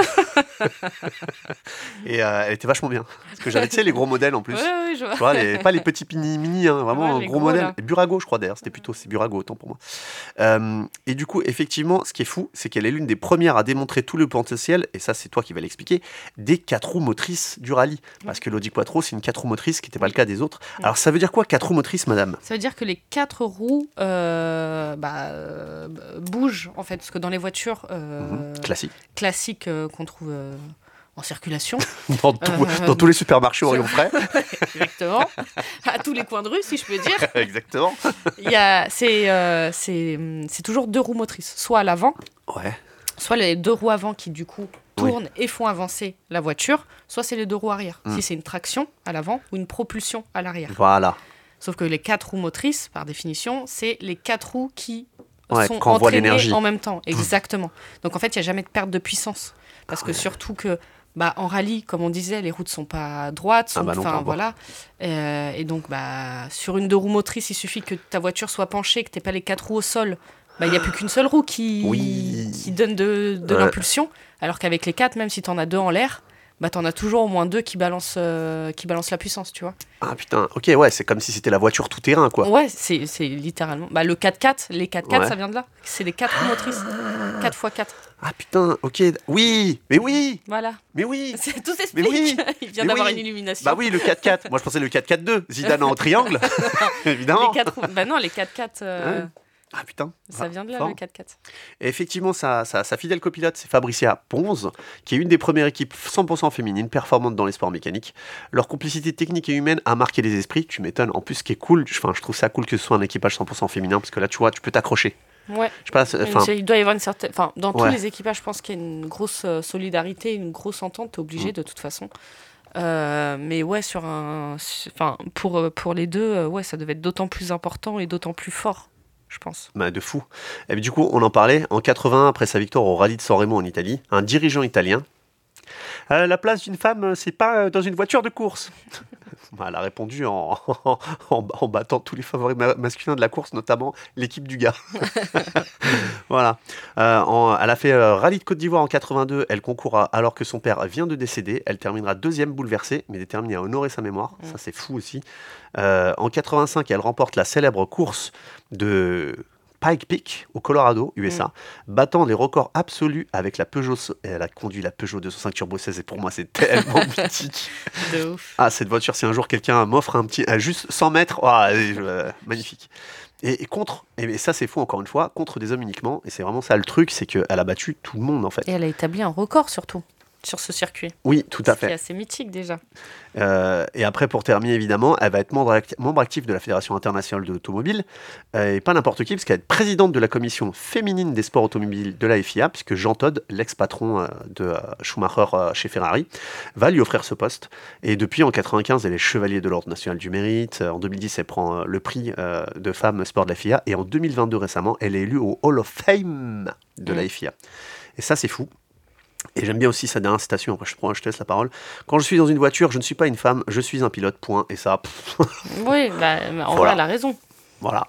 Et elle était vachement bien. Parce que j'avais, les gros modèles en plus. Oui, je vois. Tu vois, pas les petits mini, hein, vraiment un gros modèle. Là. Et Burago, je crois d'ailleurs. C'est Burago, autant pour moi. Et du coup, effectivement, ce qui est fou, c'est qu'elle est l'une des premières à démontrer tout le potentiel, et ça, c'est toi qui vas l'expliquer, des 4 roues motrices du rallye. Parce que l'Audi Quattro, c'est une 4 roues motrices, qui n'était pas le cas des autres. Alors, ça veut dire quoi, 4 roues motrices, madame ? Ça veut dire que les 4 roues bougent, en fait. Parce que dans les voitures classiques qu'on trouve en circulation. Dans tous les supermarchés au rayon frais. Exactement. À tous les coins de rue, si je peux dire. Exactement. C'est toujours 2 roues motrices. Soit à l'avant, soit les 2 roues avant qui, du coup, tournent et font avancer la voiture, soit c'est les 2 roues arrière. Si c'est une traction à l'avant ou une propulsion à l'arrière. Voilà. Sauf que les 4 roues motrices, par définition, c'est les 4 roues qui sont envoient entraînées l'énergie en même temps. Exactement. Donc en fait, il n'y a jamais de perte de puissance. Parce que surtout que en rallye, comme on disait, les routes ne sont pas droites. Voilà. Et donc, sur une 2 roues motrices, il suffit que ta voiture soit penchée, que tu n'aies pas les 4 roues au sol. Il n'y a plus qu'une seule roue qui donne de l'impulsion. Alors qu'avec les 4, même si tu en as 2 en l'air, tu en as toujours au moins 2 qui balancent la puissance, tu vois. Ah putain, ok, c'est comme si c'était la voiture tout-terrain, quoi. Ouais, c'est littéralement... le 4x4, les 4x4, ça vient de là. C'est des 4 roues motrices. 4x4. Ah putain, ok, oui, mais oui. Voilà. Mais oui. Tout s'explique. Oui. Il vient d'avoir une illumination. Oui, le 4x4. Moi, je pensais le 4x4-2. Zidane en triangle, évidemment. Les 4 roues... non, les 4x4... Ah putain. Ça vient de là, fort. le 4x4. Et effectivement, sa fidèle copilote, c'est Fabricia Ponz, qui est une des premières équipes 100% féminines performantes dans les sports mécaniques. Leur complicité technique et humaine a marqué les esprits, tu m'étonnes. En plus, ce qui est cool, je trouve ça cool que ce soit un équipage 100% féminin, parce que là, tu vois, tu peux t'accrocher. Ouais. Il doit y avoir une certaine... dans tous les équipages, je pense qu'il y a une grosse solidarité, une grosse entente, t'es obligé de toute façon. Mais pour les deux, ça devait être d'autant plus important et d'autant plus fort. Je pense. De fou. Et du coup, on en parlait, en 80, après sa victoire au rallye de San Remo en Italie, un dirigeant italien. La place d'une femme, c'est pas dans une voiture de course. Elle a répondu en battant tous les favoris masculins de la course, notamment l'équipe du gars. Voilà. Elle a fait rallye de Côte d'Ivoire en 82. Elle concourt alors que son père vient de décéder. Elle terminera 2e bouleversée, mais déterminée à honorer sa mémoire. Ça, c'est fou aussi. En 85, elle remporte la célèbre course de Pike Peak au Colorado, USA, battant les records absolus avec la Peugeot. Elle a conduit la Peugeot 205 Turbo 16 et pour moi c'est tellement mythique. De ouf. Ah, cette voiture, si un jour quelqu'un m'offre un petit, juste 100 mètres, magnifique. Et ça c'est fou encore une fois, contre des hommes uniquement, et c'est vraiment ça le truc, c'est qu'elle a battu tout le monde en fait. Et elle a établi un record surtout. Sur ce circuit. Oui, tout à fait. C'est assez mythique déjà. Et après, pour terminer, évidemment, elle va être membre actif de la Fédération internationale de l'automobile, et pas n'importe qui, parce qu'elle est présidente de la commission féminine des sports automobiles de la FIA, puisque Jean Todt, l'ex-patron de Schumacher chez Ferrari, va lui offrir ce poste. Et depuis, en 1995, elle est chevalier de l'Ordre national du mérite. En 2010, elle prend le prix de femme sport de la FIA. Et en 2022, récemment, elle est élue au Hall of Fame de la FIA. Et ça, c'est fou. Et j'aime bien aussi sa dernière citation, après je te laisse la parole. Quand je suis dans une voiture, je ne suis pas une femme, je suis un pilote, point. Et ça... Oui, en vrai, elle a raison. Voilà.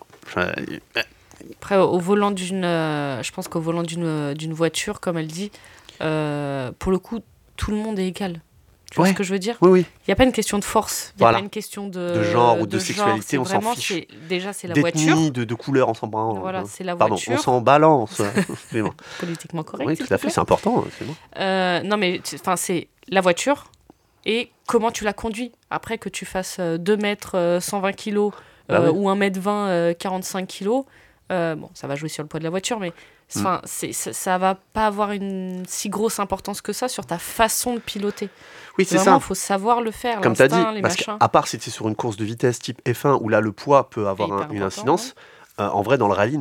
Après, au volant je pense qu'au volant d'une voiture, comme elle dit, pour le coup, tout le monde est égal. Tu vois ce que je veux dire ? Oui. Il n'y a pas une question de force, il n'y a pas une question de genre ou de sexualité, on s'en fiche. C'est la voiture. De couleur, on s'en branle. Voilà, c'est la voiture. Pardon, on s'en balance. Politiquement correct. Oui, tout à fait, c'est important. C'est bon. Non, mais c'est la voiture et comment tu la conduis. Après que tu fasses 2 mètres, 120 kilos ou 1 mètre 20, 45 kilos, ça va jouer sur le poids de la voiture, mais ça va pas avoir une si grosse importance que ça sur ta façon de piloter. Oui, c'est vraiment, ça. Il faut savoir le faire, comme tu as dit, les parce machins. qu'à part si tu es sur une course de vitesse type F1 où là le poids peut avoir une incidence, en vrai dans le rallye non.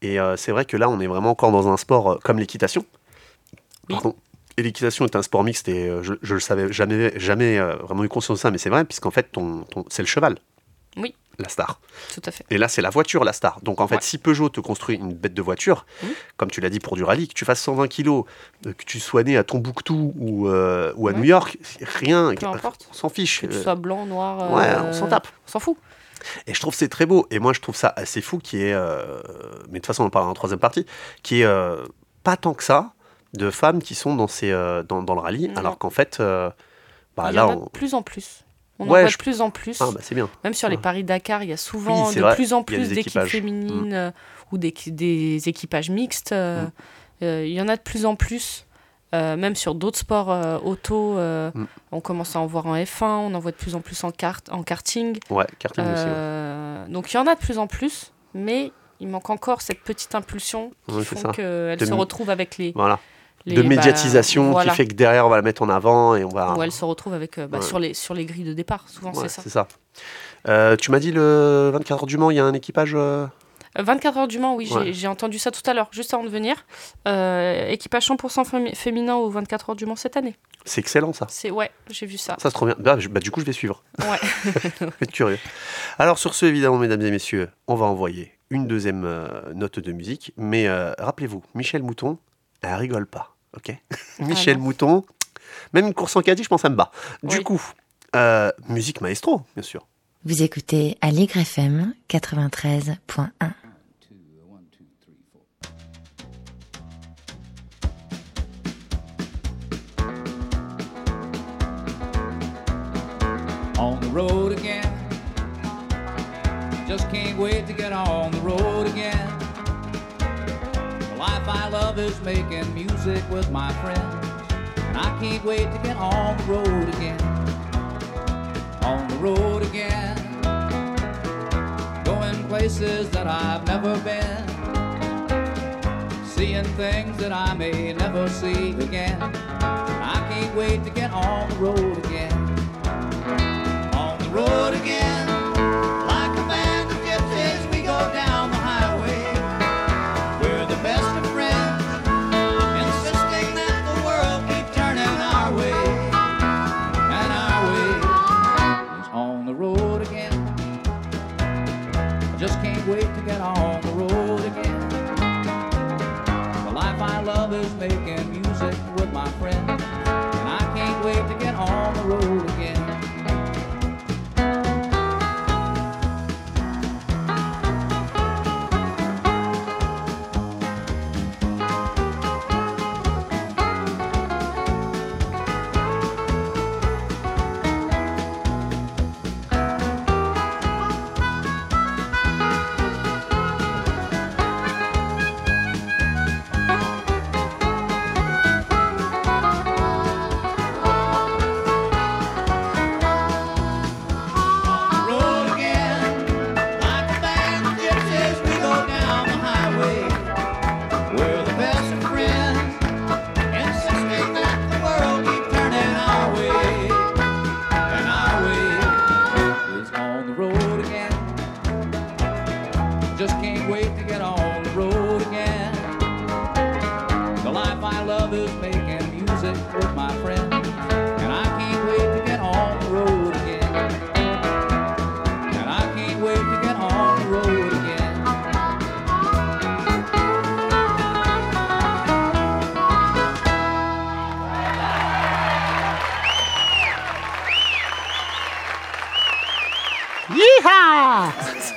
Et c'est vrai que là, on est vraiment encore dans un sport comme l'équitation. Oui. Pardon. Et l'équitation est un sport mixte et je le savais jamais vraiment eu conscience de ça, mais c'est vrai, puisqu'en fait, c'est le cheval. Oui. La star. Tout à fait. Et là, c'est la voiture, la star. Donc en fait, si Peugeot te construit une bête de voiture, comme tu l'as dit pour du rallye, que tu fasses 120 kilos, que tu sois né à Tombouctou ou à New York, rien, peu importe. On s'en fiche. Que tu sois blanc, noir, on s'en tape. On s'en fout. Et je trouve que c'est très beau. Et moi, je trouve ça assez fou qui est, mais de toute façon, on en parlera en troisième partie, qui est pas tant que ça de femmes qui sont dans le rallye, alors qu'en fait, il y là, en a de plus en plus. On en voit de plus en plus. Ah, c'est bien. Même sur les Paris-Dakar, il y a souvent de plus en plus d'équipes féminines ou des équipages mixtes. Il y en a de plus en plus. Même sur d'autres sports auto, on commence à en voir en F1, on en voit de plus en plus en karting. Ouais, karting aussi. Donc il y en a de plus en plus, mais il manque encore cette petite impulsion qui font qu'elle se retrouve avec les... Voilà. De médiatisation qui fait que derrière on va la mettre en avant et on va... Ou elle se retrouve avec, sur les grilles de départ, souvent c'est ça. Tu m'as dit le 24 heures du Mans, il y a un équipage 24 heures du Mans, oui, j'ai entendu ça tout à l'heure, juste avant de venir. Équipage 100% féminin au 24 heures du Mans cette année. C'est excellent ça. Ouais, j'ai vu ça. Ça c'est trop bien. Du coup je vais suivre. Ouais. Je vais être curieux. Alors sur ce, évidemment, mesdames et messieurs, on va envoyer une deuxième note de musique. Mais rappelez-vous, Michel Mouton, elle rigole pas. Ok. Michel Mouton, même une course en caddie, je pense, ça me bat. Du coup, musique maestro, bien sûr. Vous écoutez Aligre FM 93.1. On the road again. Just can't wait to get on the road again. The life I love is making music with my friends, and I can't wait to get on the road again. On the road again, going places that I've never been, seeing things that I may never see again. I can't wait to get on the road again. On the road again, like a band of gypsies, we go down the highway. We're the best of friends, insisting that the world keep turning our way. And our way is on the road again. I just can't wait to get on the road again. The life I love is making music with my friends, and I can't wait to get on the road again. Just can't wait to get on the road again. The life I love is making music with my friends, and I can't wait to get on the road again. And I can't wait to get on the road again. Yeehaw!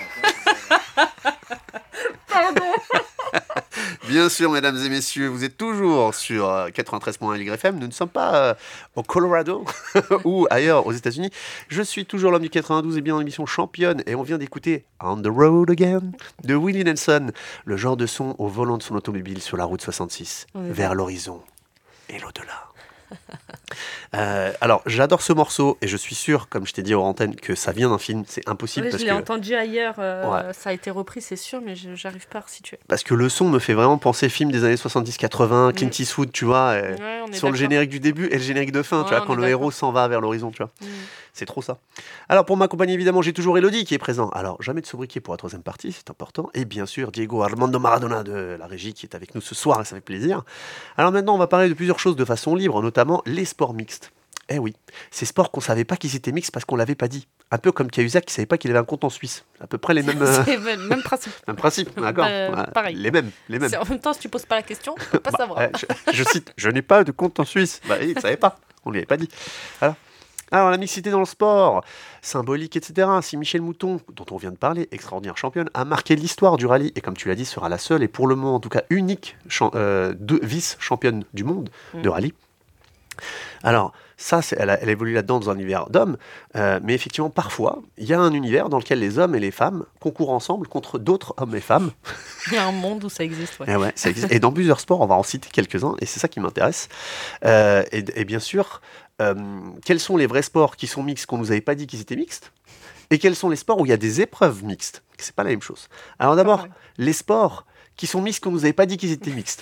Bien sûr, mesdames et messieurs, vous êtes toujours sur 93.1 Aligre FM. Nous ne sommes pas au Colorado ou ailleurs aux États-Unis. Je suis toujours l'homme du 92 et bien dans l'émission championne. Et on vient d'écouter On the Road Again de Willie Nelson, le genre de son au volant de son automobile sur la route 66, vers l'horizon et l'au-delà. Alors, j'adore ce morceau et je suis sûr, comme je t'ai dit hors antenne, que ça vient d'un film. C'est impossible Ouais, parce je l'ai que entendu ailleurs, Ouais. ça a été repris, c'est sûr, mais j'arrive pas à resituer. le son me fait vraiment penser film des années 70-80, Clint Eastwood, tu vois, Ouais, on est sur le d'accord. générique du début et le générique de fin, tu Ouais, vois, on quand est le d'accord. héros s'en va vers l'horizon, tu vois. Mm. C'est trop ça. Alors, pour m'accompagner, évidemment, j'ai toujours Elodie qui est présent. Alors, jamais de sobriquet pour la troisième partie, c'est important. Et bien sûr, Diego Armando Maradona de la régie qui est avec nous ce soir et ça fait plaisir. Alors maintenant, on va parler de plusieurs choses de façon libre, notamment les sports mixtes. Eh oui, ces sports qu'on savait pas qu'ils étaient mixtes parce qu'on l'avait pas dit. Un peu comme Cahuzac qui savait pas qu'il avait un compte en Suisse. À peu près les mêmes, C'est le même principe. même principe, d'accord. Pareil. Les mêmes. En même temps, si tu poses pas la question, tu peux pas savoir. Je cite, je n'ai pas de compte en Suisse. Bah, il ne savait pas, on lui avait pas dit. Alors, la mixité dans le sport, symbolique, etc. Si Michèle Mouton, dont on vient de parler, extraordinaire championne, a marqué l'histoire du rallye, et comme tu l'as dit, sera la seule, et pour le moment en tout cas unique, vice-championne du monde de rallye. Alors, ça, elle évolue là-dedans dans un univers d'hommes, mais effectivement, parfois, il y a un univers dans lequel les hommes et les femmes concourent ensemble contre d'autres hommes et femmes. Il y a un monde où ça existe, ouais. Et ouais, ça existe. Et dans plusieurs sports, on va en citer quelques-uns, et c'est ça qui m'intéresse. Et bien sûr, quels sont les vrais sports qui sont mixtes, qu'on nous avait pas dit qu'ils étaient mixtes, et quels sont les sports où il y a des épreuves mixtes. C'est pas la même chose. Alors d'abord, Pareil. les sports qui sont mixtes, qu'on nous avait pas dit qu'ils étaient mixtes.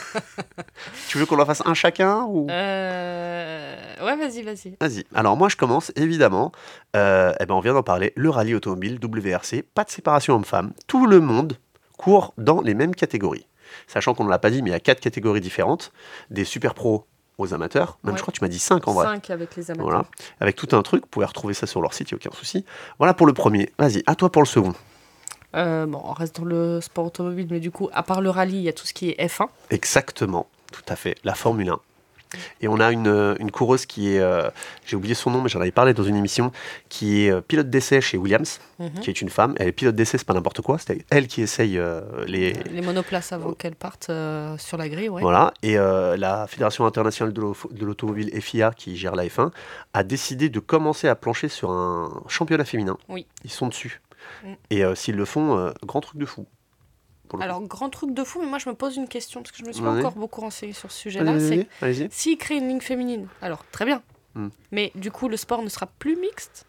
Tu veux qu'on en fasse un chacun ou... Ouais, vas-y. Vas-y. Alors moi je commence évidemment. On vient d'en parler. Le rallye automobile WRC, pas de séparation homme-femme. Tout le monde court dans les mêmes catégories. Sachant qu'on ne l'a pas dit, mais il y a 4 catégories différentes, des super pros aux amateurs. Même Ouais. je crois que tu m'as dit 5 en vrai. 5 avec les amateurs. Voilà. Avec tout un truc. Vous pouvez retrouver ça sur leur site, il n'y a aucun souci. Voilà pour le premier. Vas-y, à toi pour le second. On reste dans le sport automobile, mais du coup, à part le rallye, il y a tout ce qui est F1. Exactement, tout à fait. La Formule 1. Et on a une coureuse qui est, j'ai oublié son nom, mais j'en avais parlé dans une émission, qui est pilote d'essai chez Williams, qui est une femme. Elle est pilote d'essai, c'est pas n'importe quoi, c'est elle qui essaye les monoplaces avant qu'elles partent sur la grille, ouais. Voilà, et la Fédération internationale de l'automobile FIA, qui gère la F1, a décidé de commencer à plancher sur un championnat féminin. Oui. Ils sont dessus. Et s'ils le font, grand truc de fou. Alors, grand truc de fou, mais moi je me pose une question, parce que je me suis pas Ouais. encore beaucoup renseignée sur ce sujet-là. Allez-y. S'ils créent une ligne féminine, alors très bien. Mais du coup, le sport ne sera plus mixte.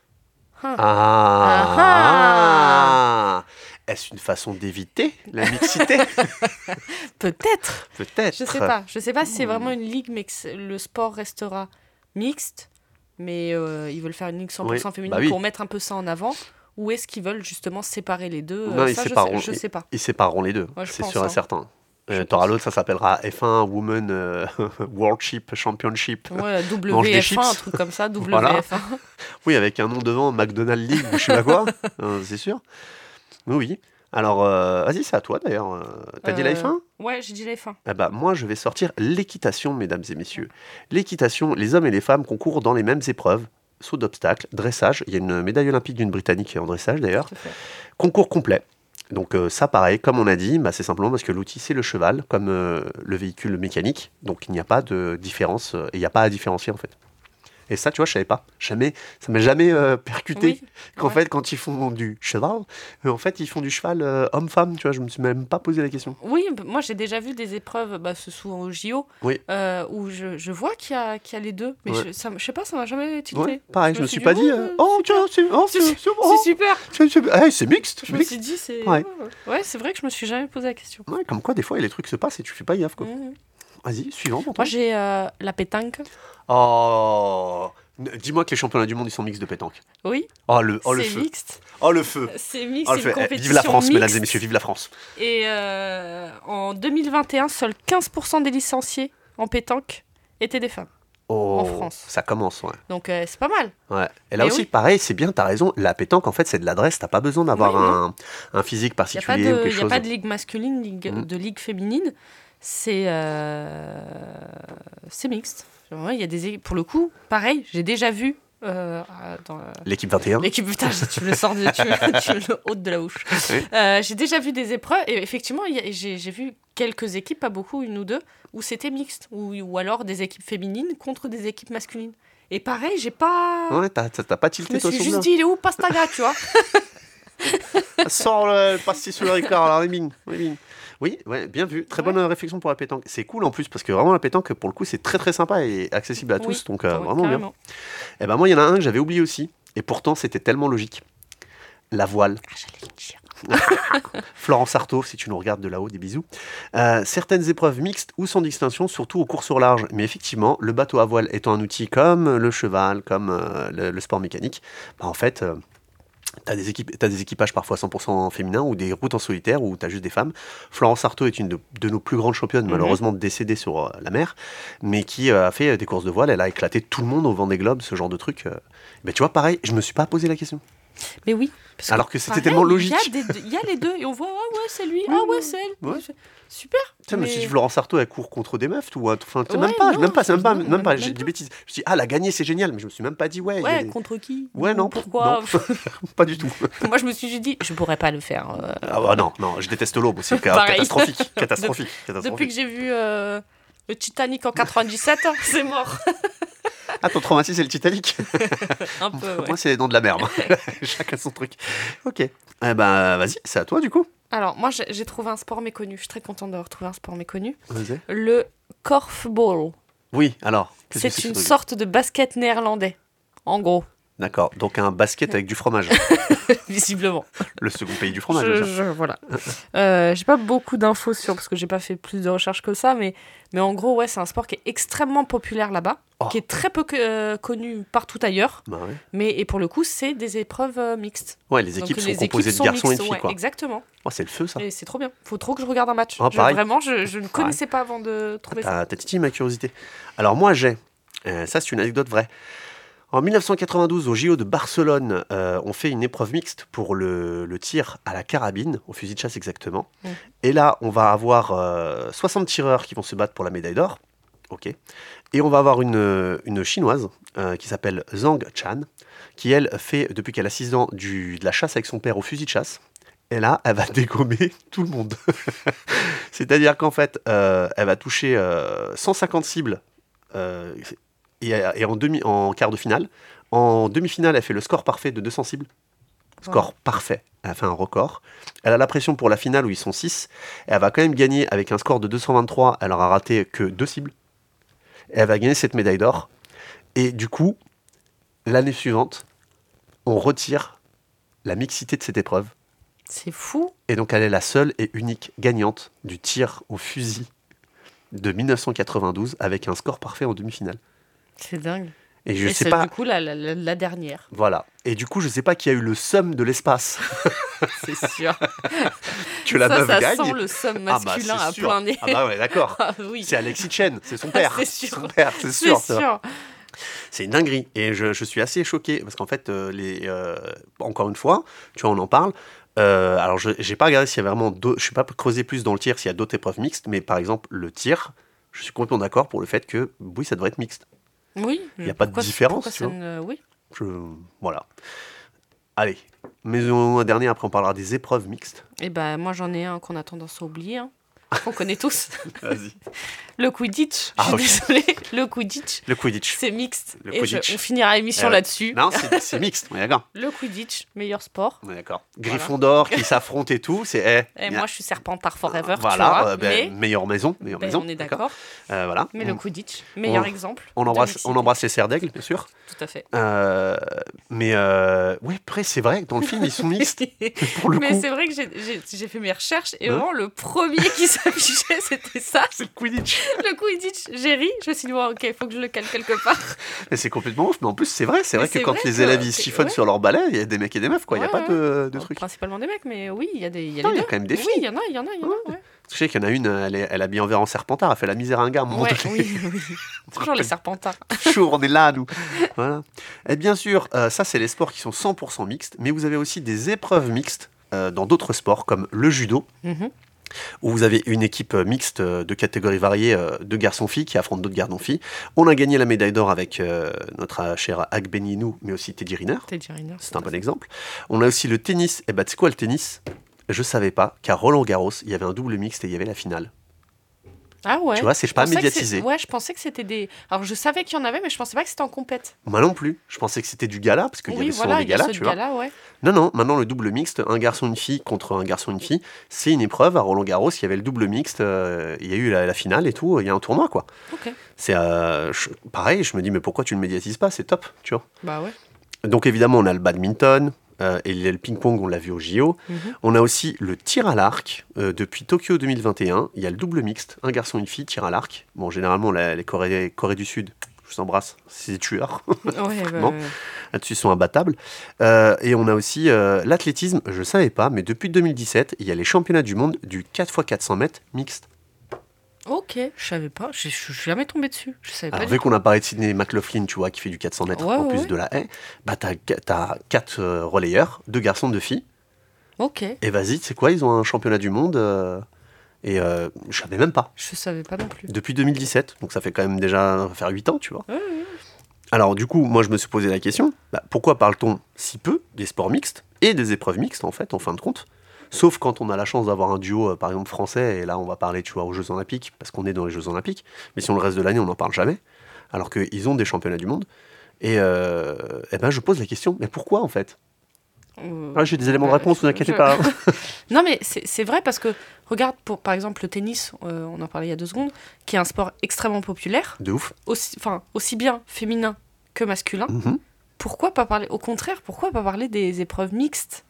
Est-ce une façon d'éviter la mixité? Peut-être. Peut-être. Je sais pas si c'est vraiment une ligue, mais que le sport restera mixte, mais ils veulent faire une ligue 100% féminine pour mettre un peu ça en avant. Ou est-ce qu'ils veulent justement séparer les deux? Non, je sais pas. Ils sépareront les deux, Ouais, c'est pense, sûr et certain. T'auras l'autre, ça s'appellera F1 Women World Championship. Ouais, Mange des WF1, chips. un truc comme ça, WF1. Voilà. Oui, avec un nom devant, McDonald's League ou je sais pas quoi, c'est sûr. Oui. Alors, vas-y, c'est à toi d'ailleurs. T'as dit la F1? Ouais, j'ai dit la F1. Eh ben, moi, je vais sortir l'équitation, mesdames et messieurs. L'équitation, les hommes et les femmes concourent dans les mêmes épreuves. Saut d'obstacles, dressage. Il y a une médaille olympique d'une Britannique en dressage d'ailleurs. Tout à fait. Concours complet. Donc ça, pareil, comme on a dit, c'est simplement parce que l'outil, c'est le cheval, comme le véhicule mécanique. Donc il n'y a pas de différence, et il n'y a pas à différencier en fait. Et ça, tu vois, je savais pas. Ça m'a jamais percuté qu'en fait, quand ils font du cheval, en fait, ils font du cheval homme-femme, tu vois. Je me suis même pas posé la question. Oui, moi j'ai déjà vu des épreuves, ce souvent au JO, où je vois qu'il y a les deux, mais je sais pas, ça m'a jamais tilté. Ouais, pareil, je me suis pas dit, c'est super. C'est mixte. Je me suis dit, c'est... Ouais. Ouais, c'est vrai que je me suis jamais posé la question. Ouais, comme quoi, des fois, les trucs se passent et tu fais pas gaffe, quoi. Vas-y, suivant pour toi. Moi j'ai la pétanque. Oh, dis-moi que les championnats du monde, ils sont mixtes de pétanque. Oui. Oh, le c'est feu. Mixte. Oh, le feu. C'est mixte, Oh, c'est une compétition vive la France, mixte. mesdames et messieurs, vive la France. Et en 2021, seuls 15% des licenciés en pétanque étaient des femmes. En France. Ça commence, ouais. Donc c'est pas mal. Ouais. Et là aussi, pareil, c'est bien, t'as raison. La pétanque, en fait, c'est de l'adresse. T'as pas besoin d'avoir un physique particulier ou quelque chose. Il n'y a pas de ligue masculine, de ligue féminine. C'est mixte. Il y a pour le coup, pareil, j'ai déjà vu dans l'équipe 21. L'équipe, putain, tu me le sors, tu me le ôtes de la bouche. Oui. J'ai déjà vu des épreuves et effectivement, j'ai vu quelques équipes, pas beaucoup, une ou deux, où c'était mixte, ou alors des équipes féminines contre des équipes masculines. Et pareil, j'ai pas. Ouais, t'as pas tilté toi. Je me suis juste dit, il est où Pastaga, tu vois? Sors le pastis sur le Ricard, alors les mines. Oui, ouais, bien vu. Très bonne réflexion pour la pétanque. C'est cool en plus parce que vraiment la pétanque, pour le coup, c'est très très sympa et accessible à tous. Donc vraiment bien. Et ben moi, il y en a un que j'avais oublié aussi. Et pourtant, c'était tellement logique. La voile. J'allais le dire. Florence Artaud, si tu nous regardes de là-haut, des bisous. Certaines épreuves mixtes ou sans distinction, surtout aux courses au large. Mais effectivement, le bateau à voile étant un outil comme le cheval, comme le sport mécanique, en fait, t'as des équipages parfois 100% féminins ou des routes en solitaire où t'as juste des femmes. Florence Artaud est une de nos plus grandes championnes, malheureusement décédée sur la mer, mais qui a fait des courses de voile. Elle a éclaté tout le monde au Vendée Globe, ce genre de truc. Tu vois, pareil, je me suis pas posé la question. Mais oui. Alors que c'était tellement logique. Il y a les deux et on voit, ah ouais, c'est lui, ah ouais, c'est elle. Ouais. Super. Tu sais, mais si Florence Artaud, elle court contre des meufs, ou enfin, même pas, j'ai dit bêtises. Je me suis dit, elle a gagné, c'est génial, mais je me suis même pas dit, contre qui? Ouais, non. Pourquoi? Non. Pas du tout. Moi, je me suis dit, je pourrais pas le faire. Ah bah non, je déteste l'aube aussi, catastrophique. Depuis que j'ai vu le Titanic en 97, c'est mort. Ah, ton traumatisme, c'est le Titanic. Un peu, ouais. Moi, c'est les dents de la mer. Chacun son truc. Ok. Eh ben, vas-y, c'est à toi, du coup. Alors, moi, j'ai trouvé un sport méconnu. Je suis très contente d'avoir trouvé un sport méconnu. Vas-y. Le korfball. Oui, alors. C'est une sorte de basket néerlandais, en gros. D'accord. Donc, un basket avec du fromage. Visiblement. Le second pays du fromage. Voilà. J'ai pas beaucoup d'infos sur, parce que j'ai pas fait plus de recherches que ça, mais en gros, ouais, c'est un sport qui est extrêmement populaire là-bas, qui est très peu connu partout ailleurs. Bah ouais. Mais pour le coup, c'est des épreuves mixtes. Ouais, les équipes sont composées de garçons et de filles, quoi. Exactement. Oh, c'est le feu, ça. Et c'est trop bien. Faut trop que je regarde un match. Vraiment, je ne connaissais pas avant de trouver ça. T'as titillé ma curiosité. Alors moi, ça c'est une anecdote vraie. En 1992, au JO de Barcelone, on fait une épreuve mixte pour le tir à la carabine, au fusil de chasse exactement. Et là, on va avoir 60 tireurs qui vont se battre pour la médaille d'or. Ok. Et on va avoir une chinoise qui s'appelle Zhang Chan, qui elle fait, depuis qu'elle a 6 ans, de la chasse avec son père au fusil de chasse. Et là, elle va dégommer tout le monde. C'est-à-dire qu'en fait, elle va toucher 150 cibles et en quart de finale. En demi-finale, elle fait le score parfait de 200 cibles. Score parfait. Elle a fait un record. Elle a la pression pour la finale où ils sont 6. Et elle va quand même gagner avec un score de 223. Elle aura raté que 2 cibles. Et elle va gagner cette médaille d'or. Et du coup, l'année suivante, on retire la mixité de cette épreuve. C'est fou. Et donc, elle est la seule et unique gagnante du tir au fusil de 1992 avec un score parfait en demi-finale. C'est dingue. Et je sais pas. Du coup, la dernière. Voilà. Et du coup, je sais pas qui a eu le seum de l'espace. C'est sûr. Que la meuf gagne. Ça sent le seum masculin à plein nez. Ah bah ouais, d'accord. Oui. C'est Alexis Chen, c'est son père. C'est sûr. Son père, c'est sûr. C'est sûr. C'est une dinguerie. Et je suis assez choqué parce qu'en fait, encore une fois, tu vois, on en parle. Alors, j'ai pas regardé s'il y a vraiment je suis pas creusé plus dans le tir s'il y a d'autres épreuves mixtes, mais par exemple, le tir, je suis complètement d'accord pour le fait que oui, ça devrait être mixte. Oui. Il n'y a pas de différence. Tu vois. Oui. Voilà. Allez, mais un dernier, après on parlera des épreuves mixtes. Et ben moi j'en ai un qu'on a tendance à oublier, hein, qu'on connaît tous. Vas-y. Le Quidditch. Je suis désolée. Le Quidditch. C'est mixte. On finira l'émission là-dessus. Non, c'est mixte, on est d'accord. Le Quidditch, meilleur sport. On est d'accord. Gryffondor qui s'affronte et tout. Moi je suis Serpentard forever. Voilà, tu vois, meilleure maison. On est d'accord. Voilà. Mais le Quidditch, meilleur exemple. On embrasse les serres d'aigle, bien sûr. Tout à fait. Mais oui, après c'est vrai que dans le film ils sont mixtes. Mais c'est vrai que j'ai fait mes recherches et vraiment le premier qui s'affichait c'était ça. C'est le Quidditch. Le Quidditch, j'ai ri. Je me suis dit, ok, il faut que je le cale quelque part. Mais c'est complètement ouf. Mais en plus, c'est vrai que quand les élèves ils chiffonnent sur leur balai, il y a des mecs et des meufs, quoi. Il n'y a pas de trucs. Principalement des mecs, mais oui, il y a des. Il y a quand même des filles. Oui, il y en a. Ouais. Je sais qu'il y en a une, elle habille en vert en Serpentard, elle fait la misère à un gars. Oui. Toujours les Serpentards. Toujours, on est là, nous. Voilà. Et bien sûr, ça, c'est les sports qui sont 100% mixtes, mais vous avez aussi des épreuves mixtes dans d'autres sports, comme le judo. Où vous avez une équipe mixte de catégories variées de garçons-filles qui affrontent d'autres garçons-filles. On a gagné la médaille d'or avec notre cher Agbenienou, mais aussi Teddy Riner. C'est un bon exemple. On a aussi le tennis. Et c'est quoi le tennis ? Je savais pas qu'à Roland-Garros, il y avait un double mixte et il y avait la finale. Ah ouais. Tu vois, c'est pas Je pensais que médiatisé. Ouais, je pensais que c'était des. Alors je savais qu'il y en avait, mais je pensais pas que c'était en compète. Moi non plus. Je pensais que c'était du gala, parce qu'il y Oui, avait souvent voilà, des il y a galas, ceux tu de vois. gala, ouais. Non, maintenant le double mixte, un garçon, une fille contre un garçon, une fille, c'est une épreuve. À Roland-Garros, il y avait le double mixte, il y a eu la finale et tout, il y a un tournoi, quoi. Ok. C'est pareil, je me dis, mais pourquoi tu ne le médiatises pas? C'est top, tu vois. Bah ouais. Donc évidemment, on a le badminton, et le ping-pong, on l'a vu au JO. On a aussi le tir à l'arc. Depuis Tokyo 2021, il y a le double mixte, un garçon, une fille, tir à l'arc. Bon, généralement, les Corées du Sud, je vous embrasse, c'est des tueurs. Ouais, bah, Bon. Là-dessus, ils sont imbattables. Et on a aussi l'athlétisme, je ne savais pas, mais depuis 2017, il y a les championnats du monde du 4x400 mètres mixte. Ok, je savais pas. Je suis jamais tombée dessus. Je savais Alors, pas vu du qu'on a parlé de Sidney McLaughlin, tu vois, qui fait du 400 mètres Ouais, en plus ouais. de la haie, bah t'as 4 relayeurs, 2 garçons, 2 filles. tout. Ok, Et vas-y, tu sais quoi, ils ont un championnat du monde. Je savais même pas. je savais pas non plus. Depuis 2017, donc ça fait quand même déjà ça va faire 8 ans, tu vois. Ouais, ouais. Alors du coup, moi je me suis posé la question, pourquoi parle-t-on si peu des sports mixtes et des épreuves mixtes en fait, en fin de compte? Sauf quand on a la chance d'avoir un duo, par exemple français, et là on va parler, tu vois, aux Jeux Olympiques, parce qu'on est dans les Jeux Olympiques, mais si on le reste de l'année, on n'en parle jamais, alors qu'ils ont des championnats du monde. Et ben je pose la question, mais pourquoi en fait? J'ai des éléments de réponse, ne vous inquiétez pas. Non, mais c'est vrai parce que, regarde, par exemple, le tennis, on en parlait il y a 2 secondes, qui est un sport extrêmement populaire, De ouf. aussi bien féminin que masculin. Mhm. Pourquoi pas parler, au contraire, pourquoi pas parler des épreuves mixtes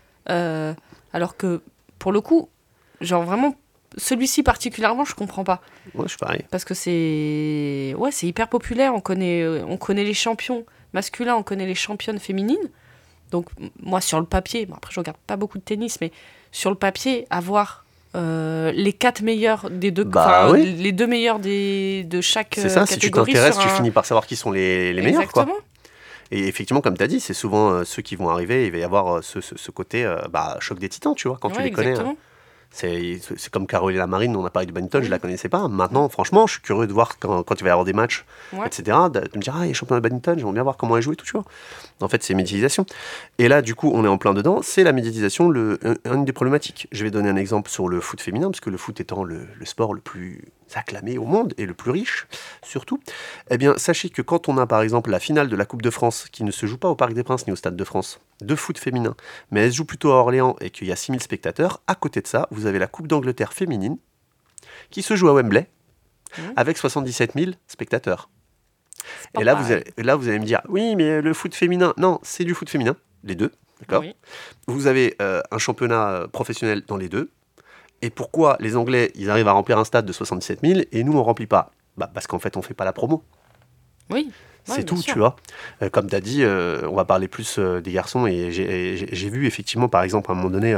alors que, pour le coup, genre vraiment, celui-ci particulièrement, je comprends pas. Ouais, je suis pareil. Parce que c'est hyper populaire, on connaît les champions masculins, on connaît les championnes féminines. Donc moi sur le papier, bon, après je regarde pas beaucoup de tennis, mais sur le papier, avoir les 4 meilleurs des deux, Oui. les 2 meilleurs de chaque C'est ça, si tu catégorie. t'intéresses, sur tu un- finis par savoir qui sont les meilleurs, quoi. Exactement. Et effectivement, comme tu as dit, c'est souvent ceux qui vont arriver, il va y avoir ce côté choc des titans, tu vois, quand tu Ouais, les connais. exactement. C'est comme Caroline Lamarine, on a parlé du badminton, je la connaissais pas. Maintenant, franchement, je suis curieux de voir quand il va y avoir des matchs, Ouais. etc., de me dire, il est champion de badminton, j'aimerais bien voir comment elle joue et tout, tu vois. En fait, c'est médiatisation. Et là, du coup, on est en plein dedans, c'est la médiatisation, une des problématiques. Je vais donner un exemple sur le foot féminin, parce que le foot étant le sport le plus acclamé au monde et le plus riche, surtout. Eh bien, sachez que quand on a, par exemple, la finale de la Coupe de France, qui ne se joue pas au Parc des Princes ni au Stade de France, de foot féminin, mais elle se joue plutôt à Orléans et qu'il y a 6000 spectateurs, à côté de ça, vous avez la Coupe d'Angleterre féminine, qui se joue à Wembley, avec 77 000 spectateurs. pas Et là pareil. vous allez me dire, oui, mais le foot féminin, non, c'est du foot féminin, les deux, d'accord. Oui. Vous avez un championnat professionnel dans les deux. Et pourquoi les Anglais, ils arrivent à remplir un stade de 77 000 et nous, on ne remplit pas? Parce qu'en fait, on ne fait pas la promo. Oui. C'est Ouais, tout, bien sûr. tu vois. Comme tu as dit, on va parler plus des garçons. Et j'ai vu effectivement, par exemple, à un moment donné,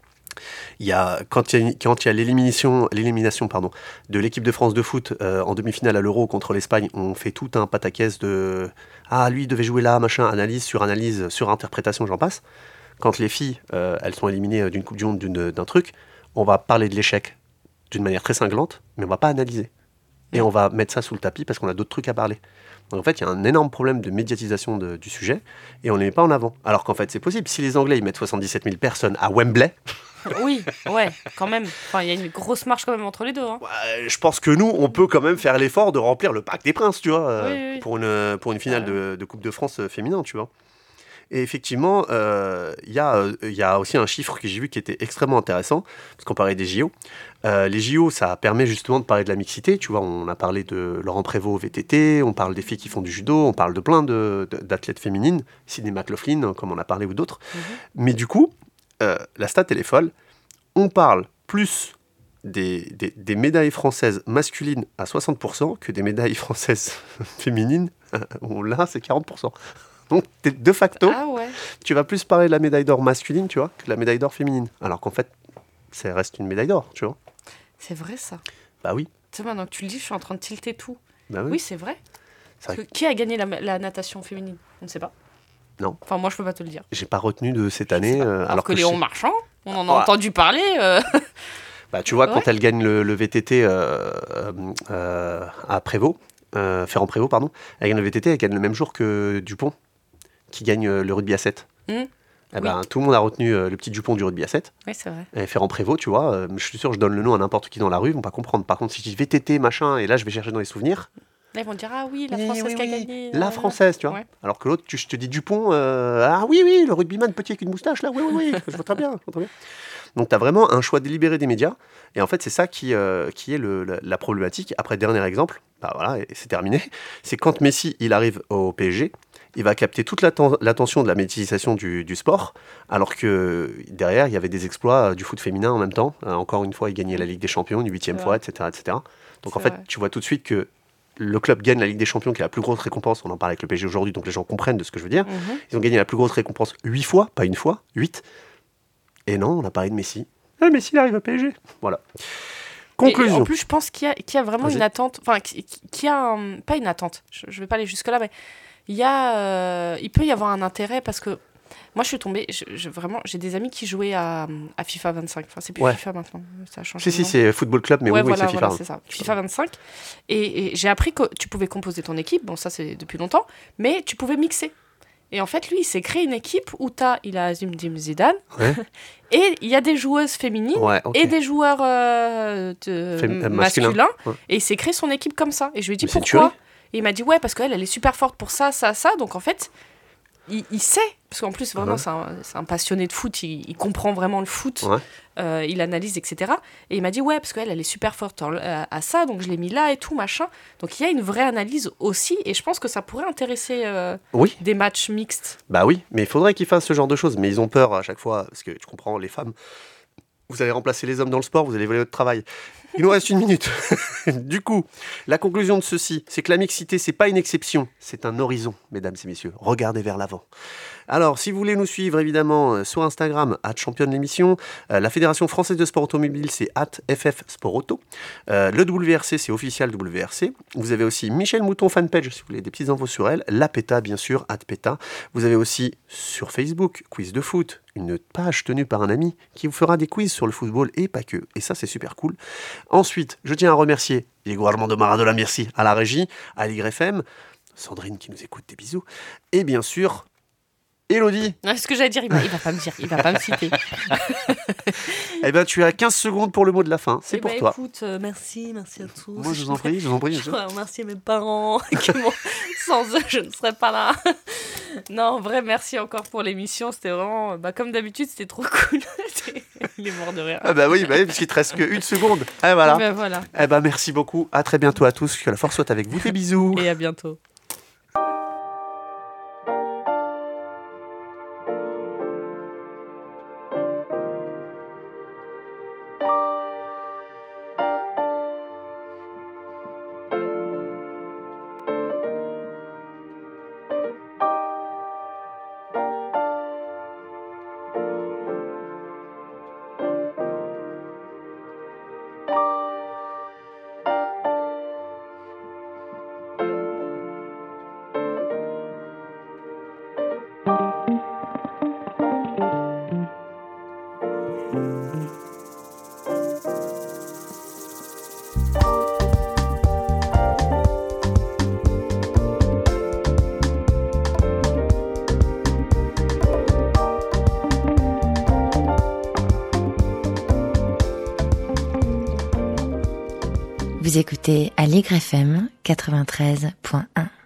quand il y a l'élimination de l'équipe de France de foot en demi-finale à l'Euro contre l'Espagne, on fait tout un pataquès de « Ah, lui, il devait jouer là, machin, analyse, sur interprétation, j'en passe ». Quand les filles, elles sont éliminées d'une Coupe du Monde, d'un truc, on va parler de l'échec d'une manière très cinglante, mais on va pas analyser. Et on va mettre ça sous le tapis parce qu'on a d'autres trucs à parler. Donc en fait, il y a un énorme problème de médiatisation du sujet et on ne les met pas en avant. Alors qu'en fait, c'est possible. Si les Anglais ils mettent 77 000 personnes à Wembley, Oui, ouais, quand même. Enfin, il y a une grosse marge quand même entre les deux. Hein. je pense que nous, on peut quand même faire l'effort de remplir le Parc des Princes, tu vois, Oui. pour une finale de Coupe de France féminin, tu vois. Et effectivement, il y a aussi un chiffre que j'ai vu qui était extrêmement intéressant, parce qu'on parlait des JO. Les JO, ça permet justement de parler de la mixité. Tu vois, on a parlé de Laurent Prévost au VTT, on parle des filles qui font du judo, on parle de plein d'athlètes féminines, Sidney McLaughlin, comme on a parlé, ou d'autres. Mais du coup, la stat, elle est folle. On parle plus des médailles françaises masculines à 60% que des médailles françaises féminines, où là, c'est 40%. Donc, de facto, Ah ouais. tu vas plus parler de la médaille d'or masculine, tu vois, que de la médaille d'or féminine. Alors qu'en fait, ça reste une médaille d'or, tu vois. C'est vrai ça. Bah oui. Tu sais, maintenant que tu le dis, je suis en train de tilter tout. Bah Oui, oui. c'est vrai. C'est Parce vrai que qui a gagné la natation féminine? On ne sait pas. Non. Enfin, moi, je peux pas te le dire. J'ai pas retenu de cette année. Alors que je Léon sais- Marchand, on en a Ouais. entendu parler. Bah, tu vois, Ouais. quand elle gagne le VTT à Prévost, Ferrand-Prévost, pardon, elle gagne le VTT, elle gagne le même jour que Dupont, qui gagne le rugby à 7. Hmm. Eh ben, tout le monde a retenu le petit Dupont du rugby à 7. Oui, c'est vrai. Et Ferrand Prévost, tu vois. Je suis sûr, je donne le nom à n'importe qui dans la rue, ils vont pas comprendre. Par contre, si je dis VTT, machin, et là, je vais chercher dans les souvenirs. Là, ils vont dire, ah oui, la Française qui a gagné. La Française, tu vois. Ouais. Alors que l'autre, je te dis Dupont, ah oui, le rugbyman petit avec une moustache, là, oui, je vois très bien. Donc, tu as vraiment un choix délibéré des médias. Et en fait, c'est ça qui est la problématique. Après, dernier exemple, bah voilà, et c'est terminé. C'est quand Messi, il arrive au PSG, il va capter toute l'attention de la médiatisation du sport, alors que derrière, il y avait des exploits du foot féminin en même temps. Encore une fois, il gagnait la Ligue des Champions une 8e fois, etc. Donc, en fait, tu vois tout de suite que le club gagne la Ligue des Champions, qui est la plus grosse récompense. On en parle avec le PSG aujourd'hui, donc les gens comprennent de ce que je veux dire. Ils ont gagné la plus grosse récompense 8 fois, pas une fois, 8. Et non, on a parlé de Messi. Ah, Messi, il arrive au PSG. Voilà. Conclusion. Et en plus, je pense qu'il y a vraiment une attente. Enfin, qu'il y a pas une attente. Je ne vais pas aller jusque-là, mais il peut y avoir un intérêt parce que moi, je suis tombée. Vraiment, j'ai des amis qui jouaient à FIFA 25. Enfin, c'est plus FIFA maintenant. Ça a changé. Si, c'est Football Club, mais oui, c'est FIFA. Voilà, c'est ça. FIFA 25. Et j'ai appris que tu pouvais composer ton équipe. Bon, ça, c'est depuis longtemps. Mais tu pouvais mixer. Et en fait, lui, il s'est créé une équipe où il a Zinedine Zidane. Ouais. Et il y a des joueuses féminines et des joueurs masculins. Ouais. Et il s'est créé son équipe comme ça. Et je lui ai dit pourquoi. Et il m'a dit parce qu'elle est super forte pour ça. Donc en fait, il sait. Parce qu'en plus, vraiment, c'est un passionné de foot. Il comprend vraiment le foot. Ouais. Il analyse, etc. Et il m'a dit parce qu'elle est super forte à ça. Donc je l'ai mis là et tout, machin. Donc il y a une vraie analyse aussi. Et je pense que ça pourrait intéresser des matchs mixtes. Bah oui, mais il faudrait qu'ils fassent ce genre de choses. Mais ils ont peur à chaque fois. Parce que tu comprends, les femmes, vous allez remplacer les hommes dans le sport, vous allez voler votre travail. Il nous reste 1 minute. Du coup, la conclusion de ceci, c'est que la mixité, c'est pas une exception, c'est un horizon, mesdames et messieurs. Regardez vers l'avant. Alors, si vous voulez nous suivre, évidemment, sur Instagram, @championne l'émission. La Fédération Française de Sport Automobile, c'est @ffsportauto. Le WRC, c'est officiel WRC. Vous avez aussi Michel Mouton fanpage, si vous voulez des petites infos sur elle. La PETA, bien sûr, @PETA. Vous avez aussi, sur Facebook, Quiz de foot, une page tenue par un ami qui vous fera des quiz sur le football et pas que. Et ça, c'est super cool. Ensuite, je tiens à remercier Diego Armando Maradona, merci, à la régie, à l'YFM, Sandrine qui nous écoute, des bisous. Et bien sûr, Élodie. Ce que j'allais dire, il va pas me dire, il va pas me citer. Eh bien, tu as 15 secondes pour le mot de la fin, c'est pour toi. Écoute, merci à tous. Moi, je vous en prie. Je voudrais remercier mes parents, sans eux, je ne serais pas là. Non, en vrai, merci encore pour l'émission, c'était vraiment, comme d'habitude, c'était trop cool. Il est mort de rire. Ah bah oui, parce qu'il te reste que 1 seconde. Eh voilà. Voilà. Eh ben, merci beaucoup, à très bientôt à tous, que la force soit avec vous, des bisous. Et à bientôt. Vous écoutez Allegre FM 93.1.